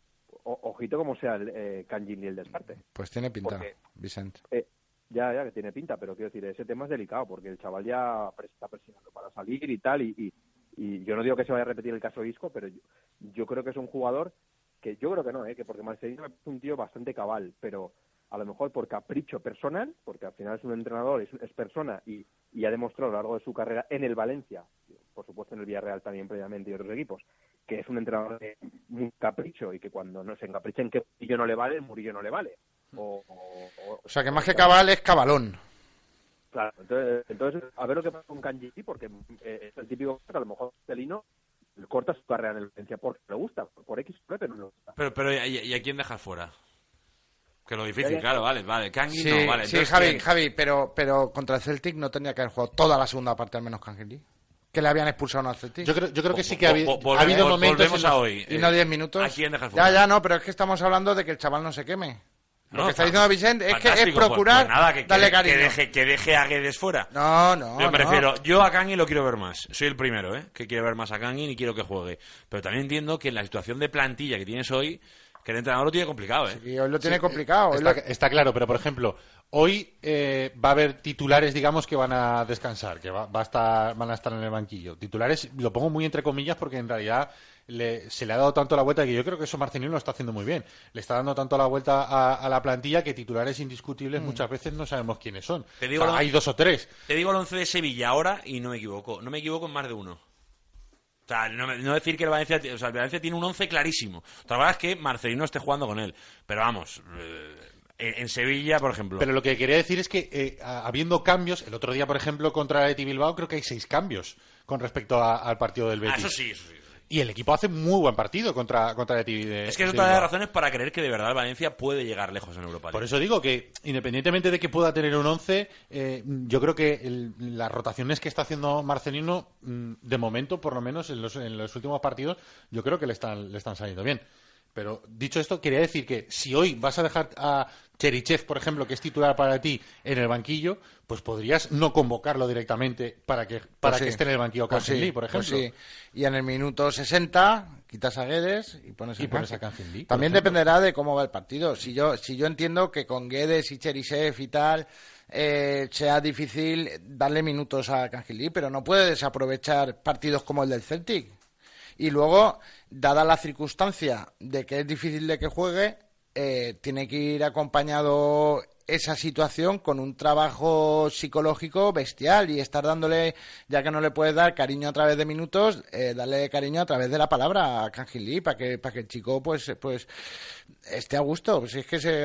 [SPEAKER 14] Ojito como sea el Kang Jin Lee el descarte.
[SPEAKER 3] Pues tiene pinta, Vicente.
[SPEAKER 14] Ya que tiene pinta, pero quiero decir, ese tema es delicado, porque el chaval ya está presionando para salir y tal, y yo no digo que se vaya a repetir el caso Isco, pero yo creo que es un jugador que yo creo que no, que porque Marcelino es un tío bastante cabal, pero a lo mejor por capricho personal, porque al final es un entrenador, es persona y ha demostrado a lo largo de su carrera en el Valencia, por supuesto en el Villarreal también previamente y otros equipos, que es un entrenador de muy capricho y que cuando no se encapricha en que Murillo no le vale, el Murillo no le vale. O
[SPEAKER 3] sea que más que cabal es cabalón.
[SPEAKER 14] Claro, entonces a ver lo que pasa con Kanji, porque es el típico que a lo mejor Celino corta su carrera en el Valencia porque le gusta, por X, pero no le gusta.
[SPEAKER 4] Pero ¿y a quién dejas fuera? Que lo difícil, claro, vale. Kanji
[SPEAKER 3] sí,
[SPEAKER 4] no, vale.
[SPEAKER 3] Sí, Javi, pero contra el Celtic no tenía que haber jugado toda la segunda parte al menos Kanji. Que le habían expulsado al Celtic.
[SPEAKER 2] Yo creo que sí que ha habido momentos.
[SPEAKER 4] Volvemos a hoy.
[SPEAKER 3] Y no 10 minutos.
[SPEAKER 4] ¿A quién dejas fuera?
[SPEAKER 3] Ya, no, pero es que estamos hablando de que el chaval no se queme. Lo que está diciendo Vicente es que es
[SPEAKER 4] pues
[SPEAKER 3] procurar
[SPEAKER 4] nada,
[SPEAKER 3] darle cariño.
[SPEAKER 4] Que deje a Guedes fuera.
[SPEAKER 3] No.
[SPEAKER 4] Yo prefiero. Yo a Kangin lo quiero ver más. Soy el primero, que quiere ver más a Kangin y quiero que juegue. Pero también entiendo que en la situación de plantilla que tienes hoy, que el entrenador lo tiene complicado,
[SPEAKER 3] Sí, hoy lo tiene complicado.
[SPEAKER 2] Está claro, pero por ejemplo, hoy va a haber titulares, digamos, que van a descansar, que van a estar en el banquillo. Titulares, lo pongo muy entre comillas porque en realidad se le ha dado tanto la vuelta que yo creo que eso Marcelino lo está haciendo muy bien. Le está dando tanto la vuelta a la plantilla que titulares indiscutibles muchas veces no sabemos quiénes son. Hay 2 o 3.
[SPEAKER 4] Te digo el 11 de Sevilla ahora y no me equivoco. No me equivoco en más de uno. O sea, no decir que el Valencia tiene un 11 clarísimo. Otra cosa es que Marcelino esté jugando con él. Pero vamos, en Sevilla, por ejemplo.
[SPEAKER 2] Pero lo que quería decir es que habiendo cambios, el otro día, por ejemplo, contra el Athletic Bilbao, creo que hay 6 cambios con respecto al partido del Betis.
[SPEAKER 4] Eso sí.
[SPEAKER 2] Y el equipo hace muy buen partido contra el Athletic.
[SPEAKER 4] Es que es otra de las razones para creer que de verdad el Valencia puede llegar lejos en Europa League.
[SPEAKER 2] Por eso digo que, independientemente de que pueda tener un 11, yo creo que las rotaciones que está haciendo Marcelino, de momento, por lo menos en los últimos partidos, yo creo que le están saliendo bien. Pero dicho esto, quería decir que si hoy vas a dejar a Cherichev, por ejemplo, que es titular para ti, en el banquillo, pues podrías no convocarlo directamente para que esté en el banquillo Kangin Lee, por ejemplo.
[SPEAKER 3] Pues sí. Y en el minuto 60 quitas a Guedes y pones
[SPEAKER 2] a Kangin Lee.
[SPEAKER 3] También dependerá de cómo va el partido. Si yo entiendo que con Guedes y Cherichev y tal sea difícil darle minutos a Kangin Lee, pero no puede desaprovechar partidos como el del Celtic. Y luego, dada la circunstancia de que es difícil de que juegue, tiene que ir acompañado esa situación con un trabajo psicológico bestial y estar dándole, ya que no le puedes dar cariño a través de minutos, darle cariño a través de la palabra a Kang-in Lee para que el chico pues esté a gusto. Pues es que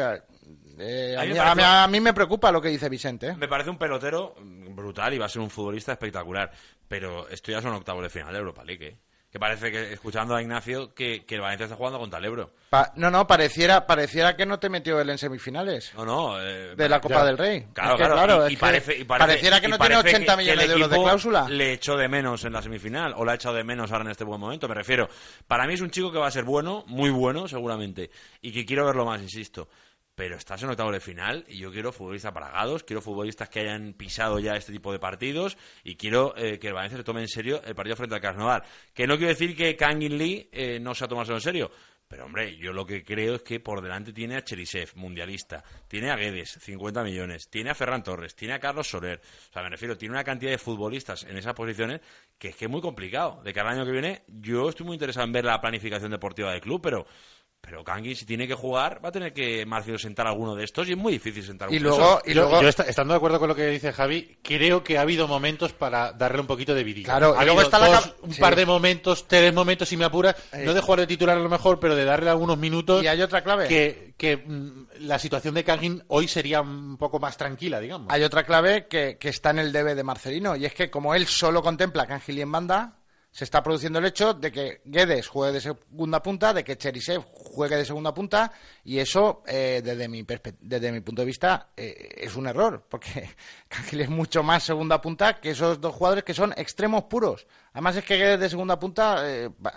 [SPEAKER 3] a mí me preocupa lo que dice Vicente.
[SPEAKER 4] Me parece un pelotero brutal y va a ser un futbolista espectacular, pero esto ya son octavos de final de Europa League, ¿eh? Que parece que, escuchando a Ignacio, que el Valencia está jugando contra el Ebro.
[SPEAKER 3] Pareciera que no te metió él en semifinales. De la Copa del Rey.
[SPEAKER 4] Claro.
[SPEAKER 3] Pareciera que no tiene 80 millones de euros de cláusula.
[SPEAKER 4] Le echó de menos en la semifinal, o la ha echado de menos ahora en este buen momento. Me refiero, para mí es un chico que va a ser bueno, muy bueno seguramente, y que quiero verlo más, insisto. Pero estás en octavos de final y yo quiero futbolistas bragados, quiero futbolistas que hayan pisado ya este tipo de partidos y quiero que el Valencia se tome en serio el partido frente al Krasnodar. Que no quiero decir que Kang-in Lee no se ha tomado en serio, pero hombre, yo lo que creo es que por delante tiene a Cherisev, mundialista, tiene a Guedes, 50 millones, tiene a Ferran Torres, tiene a Carlos Soler, o sea, me refiero, tiene una cantidad de futbolistas en esas posiciones que es muy complicado. De cara al año que viene, yo estoy muy interesado en ver la planificación deportiva del club, pero Kang-in, si tiene que jugar, va a tener que Marcelo sentar a alguno de estos y es muy difícil sentar a uno de esos.
[SPEAKER 2] Yo estando de acuerdo con lo que dice Javi, creo que ha habido momentos para darle un poquito de vidilla.
[SPEAKER 3] Claro,
[SPEAKER 2] ha habido un par de momentos, 3 momentos, si me apura, no de jugar de titular a lo mejor, pero de darle algunos minutos.
[SPEAKER 3] Y hay otra clave.
[SPEAKER 2] Que la situación de Kang-in hoy sería un poco más tranquila, digamos.
[SPEAKER 3] Hay otra clave que está en el debe de Marcelino, y es que como él solo contempla a Kang-in Lee en banda, se está produciendo el hecho de que Guedes juegue de segunda punta, de que Cherisev juegue de segunda punta, y eso, desde mi punto de vista, es un error, porque Kang-in Lee es mucho más segunda punta que esos dos jugadores que son extremos puros. Además es que Guedes de segunda punta,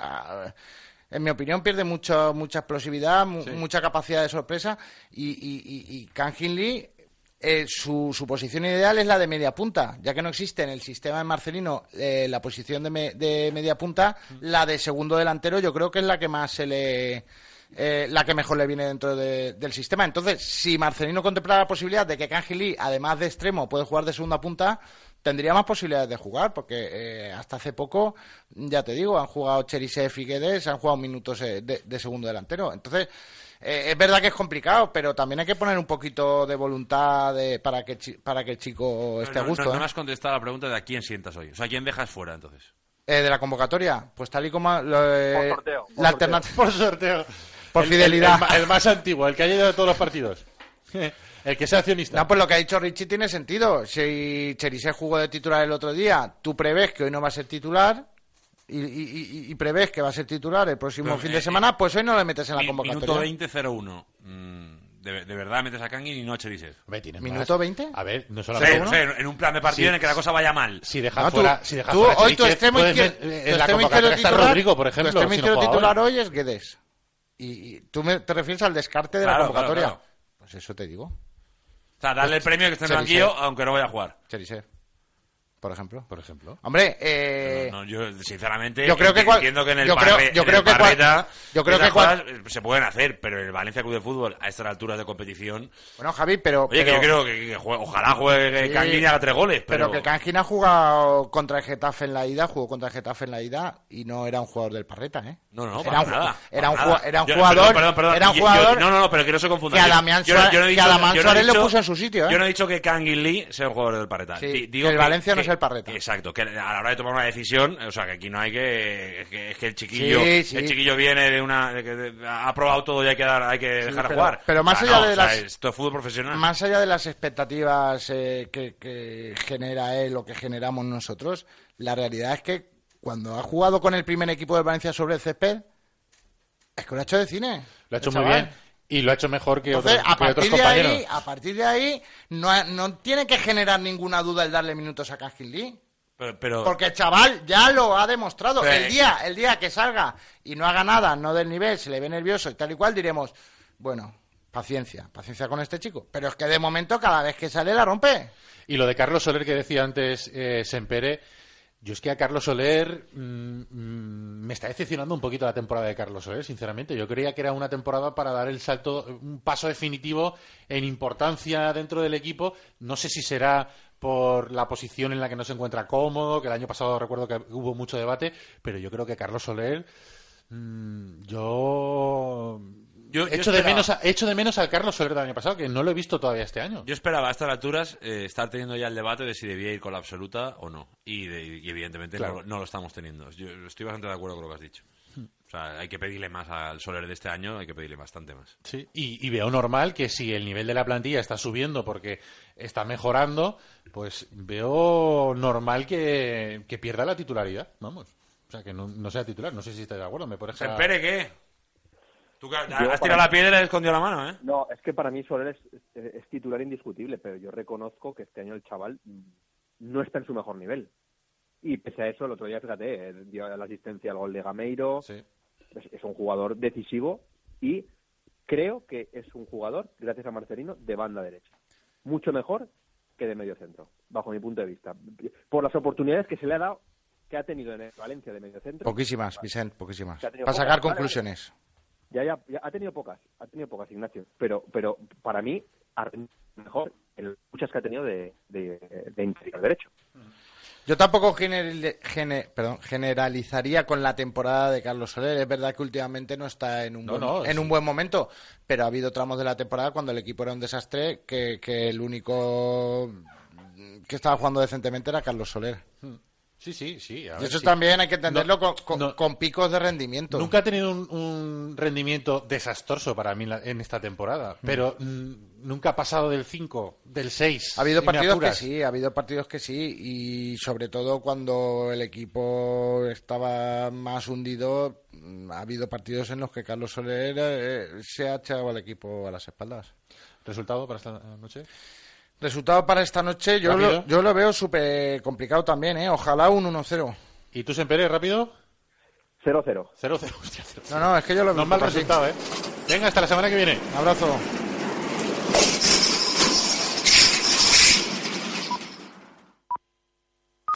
[SPEAKER 3] en mi opinión, pierde mucha explosividad, mucha capacidad de sorpresa, y Kang-in Lee... su posición ideal es la de media punta, ya que no existe en el sistema de Marcelino la posición de media punta. La de segundo delantero yo creo que es la que más la que mejor le viene dentro del sistema. Entonces, si Marcelino contempla la posibilidad de que Kang-in Lee, además de extremo, puede jugar de segunda punta, tendría más posibilidades de jugar, porque hasta hace poco, ya te digo, han jugado Cherisev y Guedes, han jugado minutos de segundo delantero. Entonces, es verdad que es complicado, pero también hay que poner un poquito de voluntad para que el chico esté a gusto.
[SPEAKER 4] No me has contestado la pregunta de a quién sientas hoy. O sea, ¿a quién dejas fuera, entonces?
[SPEAKER 3] De la convocatoria, pues tal y como...
[SPEAKER 5] por sorteo.
[SPEAKER 3] La alternativa.
[SPEAKER 2] Por sorteo.
[SPEAKER 3] Por fidelidad.
[SPEAKER 2] El más antiguo, el que haya ido de todos los partidos. El que sea accionista.
[SPEAKER 3] No, pues lo que ha dicho Richie tiene sentido. Si Cherisev jugó de titular el otro día, tú prevés que hoy no va a ser titular... Y prevés que va a ser titular el próximo fin de semana, pues hoy no le metes en la convocatoria.
[SPEAKER 4] Minuto 20-0-1. ¿De verdad metes a Kang-in y no a Cherisev?
[SPEAKER 3] ¿Minuto 20?
[SPEAKER 2] A ver, no solamente
[SPEAKER 4] uno. En un plan de partido en el que la cosa vaya mal.
[SPEAKER 2] Si dejas fuera
[SPEAKER 3] hoy tu extremo izquierdo
[SPEAKER 2] Rodrigo, por ejemplo.
[SPEAKER 3] Tu extremo izquierdo titular hoy es Guedes. Y tú te refieres al descarte de la convocatoria.
[SPEAKER 4] Claro.
[SPEAKER 3] Pues eso te digo.
[SPEAKER 4] O sea, darle el premio que esté en el banquillo, aunque no vaya a jugar.
[SPEAKER 3] Cherisev. Por ejemplo.
[SPEAKER 4] Hombre, yo sinceramente
[SPEAKER 3] yo creo que
[SPEAKER 4] entiendo que en el Parreta
[SPEAKER 3] cosas
[SPEAKER 4] se pueden hacer, pero el Valencia Club de Fútbol a estas alturas de competición.
[SPEAKER 3] Bueno, Javi, pero
[SPEAKER 4] Oye, que yo creo que ojalá juegue Kang-in y haga 3 goles,
[SPEAKER 3] pero que Kang-in ha jugado contra el Getafe en la ida, y no era un jugador del Parreta, ¿eh?
[SPEAKER 4] No,
[SPEAKER 3] era
[SPEAKER 4] nada.
[SPEAKER 3] Era un jugador. Era un jugador.
[SPEAKER 4] No, pero que no se confunda.
[SPEAKER 3] Que a Damián Suárez lo puso en su sitio, ¿eh?
[SPEAKER 4] Yo no he dicho que Kang-in Lee sea un jugador del Parreta.
[SPEAKER 3] Digo que el Valencia no es el Parreta.
[SPEAKER 4] Exacto, que a la hora de tomar una decisión, o sea, que aquí no hay que... Es que el chiquillo el chiquillo viene ha probado todo y hay que dejar jugar.
[SPEAKER 3] Pero más allá de las...
[SPEAKER 4] Esto es fútbol profesional.
[SPEAKER 3] Más allá de las expectativas que genera él o que generamos nosotros, la realidad es que cuando ha jugado con el primer equipo del Valencia sobre el césped, es que lo ha hecho de cine.
[SPEAKER 2] Lo ha hecho muy bien. Y lo ha hecho mejor que
[SPEAKER 3] Entonces,
[SPEAKER 2] otros compañeros.
[SPEAKER 3] A partir de ahí, no tiene que generar ninguna duda el darle minutos a Kang-in Lee. Porque el chaval ya lo ha demostrado. El día que salga y no haga nada, no del nivel, se le ve nervioso y tal y cual, diremos, bueno, paciencia con este chico. Pero es que de momento, cada vez que sale, la rompe.
[SPEAKER 2] Y lo de Carlos Soler que decía antes Sempere, yo es que a Carlos Soler me está decepcionando un poquito la temporada de Carlos Soler, sinceramente. Yo creía que era una temporada para dar el salto, un paso definitivo en importancia dentro del equipo. No sé si será por la posición en la que no se encuentra cómodo, que el año pasado recuerdo que hubo mucho debate, pero yo creo que Carlos Soler, yo Echo de menos al Carlos Soler del año pasado, que no lo he visto todavía este año.
[SPEAKER 4] Yo esperaba a estas alturas estar teniendo ya el debate de si debía ir con la absoluta o no. Y evidentemente
[SPEAKER 2] claro,
[SPEAKER 4] no lo estamos teniendo. Yo estoy bastante de acuerdo con lo que has dicho. O sea, hay que pedirle más al Soler de este año, hay que pedirle bastante más.
[SPEAKER 2] Sí, y veo normal que si el nivel de la plantilla está subiendo porque está mejorando, pues veo normal que pierda la titularidad, vamos. O sea, que no sea titular. No sé si estás de acuerdo. ¿Me puedes dejar...
[SPEAKER 4] ¿Sempere qué? Tú has tirado la piedra y escondió la mano, ¿eh?
[SPEAKER 14] No, es que para mí Soler es titular indiscutible, pero yo reconozco que este año el chaval no está en su mejor nivel. Y pese a eso, el otro día, fíjate, dio la asistencia al gol de Gameiro. Sí. Es un jugador decisivo y creo que es un jugador, gracias a Marcelino, de banda derecha. Mucho mejor que de medio centro, bajo mi punto de vista. Por las oportunidades que se le ha dado, que ha tenido en el Valencia de medio centro.
[SPEAKER 3] Poquísimas, Vicent, poquísimas. Para sacar conclusiones.
[SPEAKER 14] Ya ha tenido pocas, Ignacio. Pero para mí, mejor en muchas que ha tenido de interior derecho.
[SPEAKER 3] Yo tampoco generalizaría con la temporada de Carlos Soler. Es verdad que últimamente no está en un buen momento, pero ha habido tramos de la temporada cuando el equipo era un desastre que el único que estaba jugando decentemente era Carlos Soler.
[SPEAKER 2] Sí.
[SPEAKER 3] Y eso también hay que entenderlo con picos de rendimiento.
[SPEAKER 2] Nunca ha tenido un rendimiento desastroso para mí en esta temporada, pero nunca ha pasado del 5, del 6.
[SPEAKER 3] Ha habido partidos que sí, y sobre todo cuando el equipo estaba más hundido, ha habido partidos en los que Carlos Soler se ha echado al equipo a las espaldas.
[SPEAKER 2] ¿Resultado para esta noche?
[SPEAKER 3] Resultado para esta noche, yo lo veo súper complicado también, ¿eh? Ojalá un 1-0.
[SPEAKER 2] ¿Y tú, Sempere, rápido?
[SPEAKER 14] 0-0.
[SPEAKER 2] 0-0, hostia, 0-0.
[SPEAKER 3] No, es que yo lo veo.
[SPEAKER 2] No es mal resultado, ¿eh? Venga, hasta la semana que viene.
[SPEAKER 3] Un abrazo.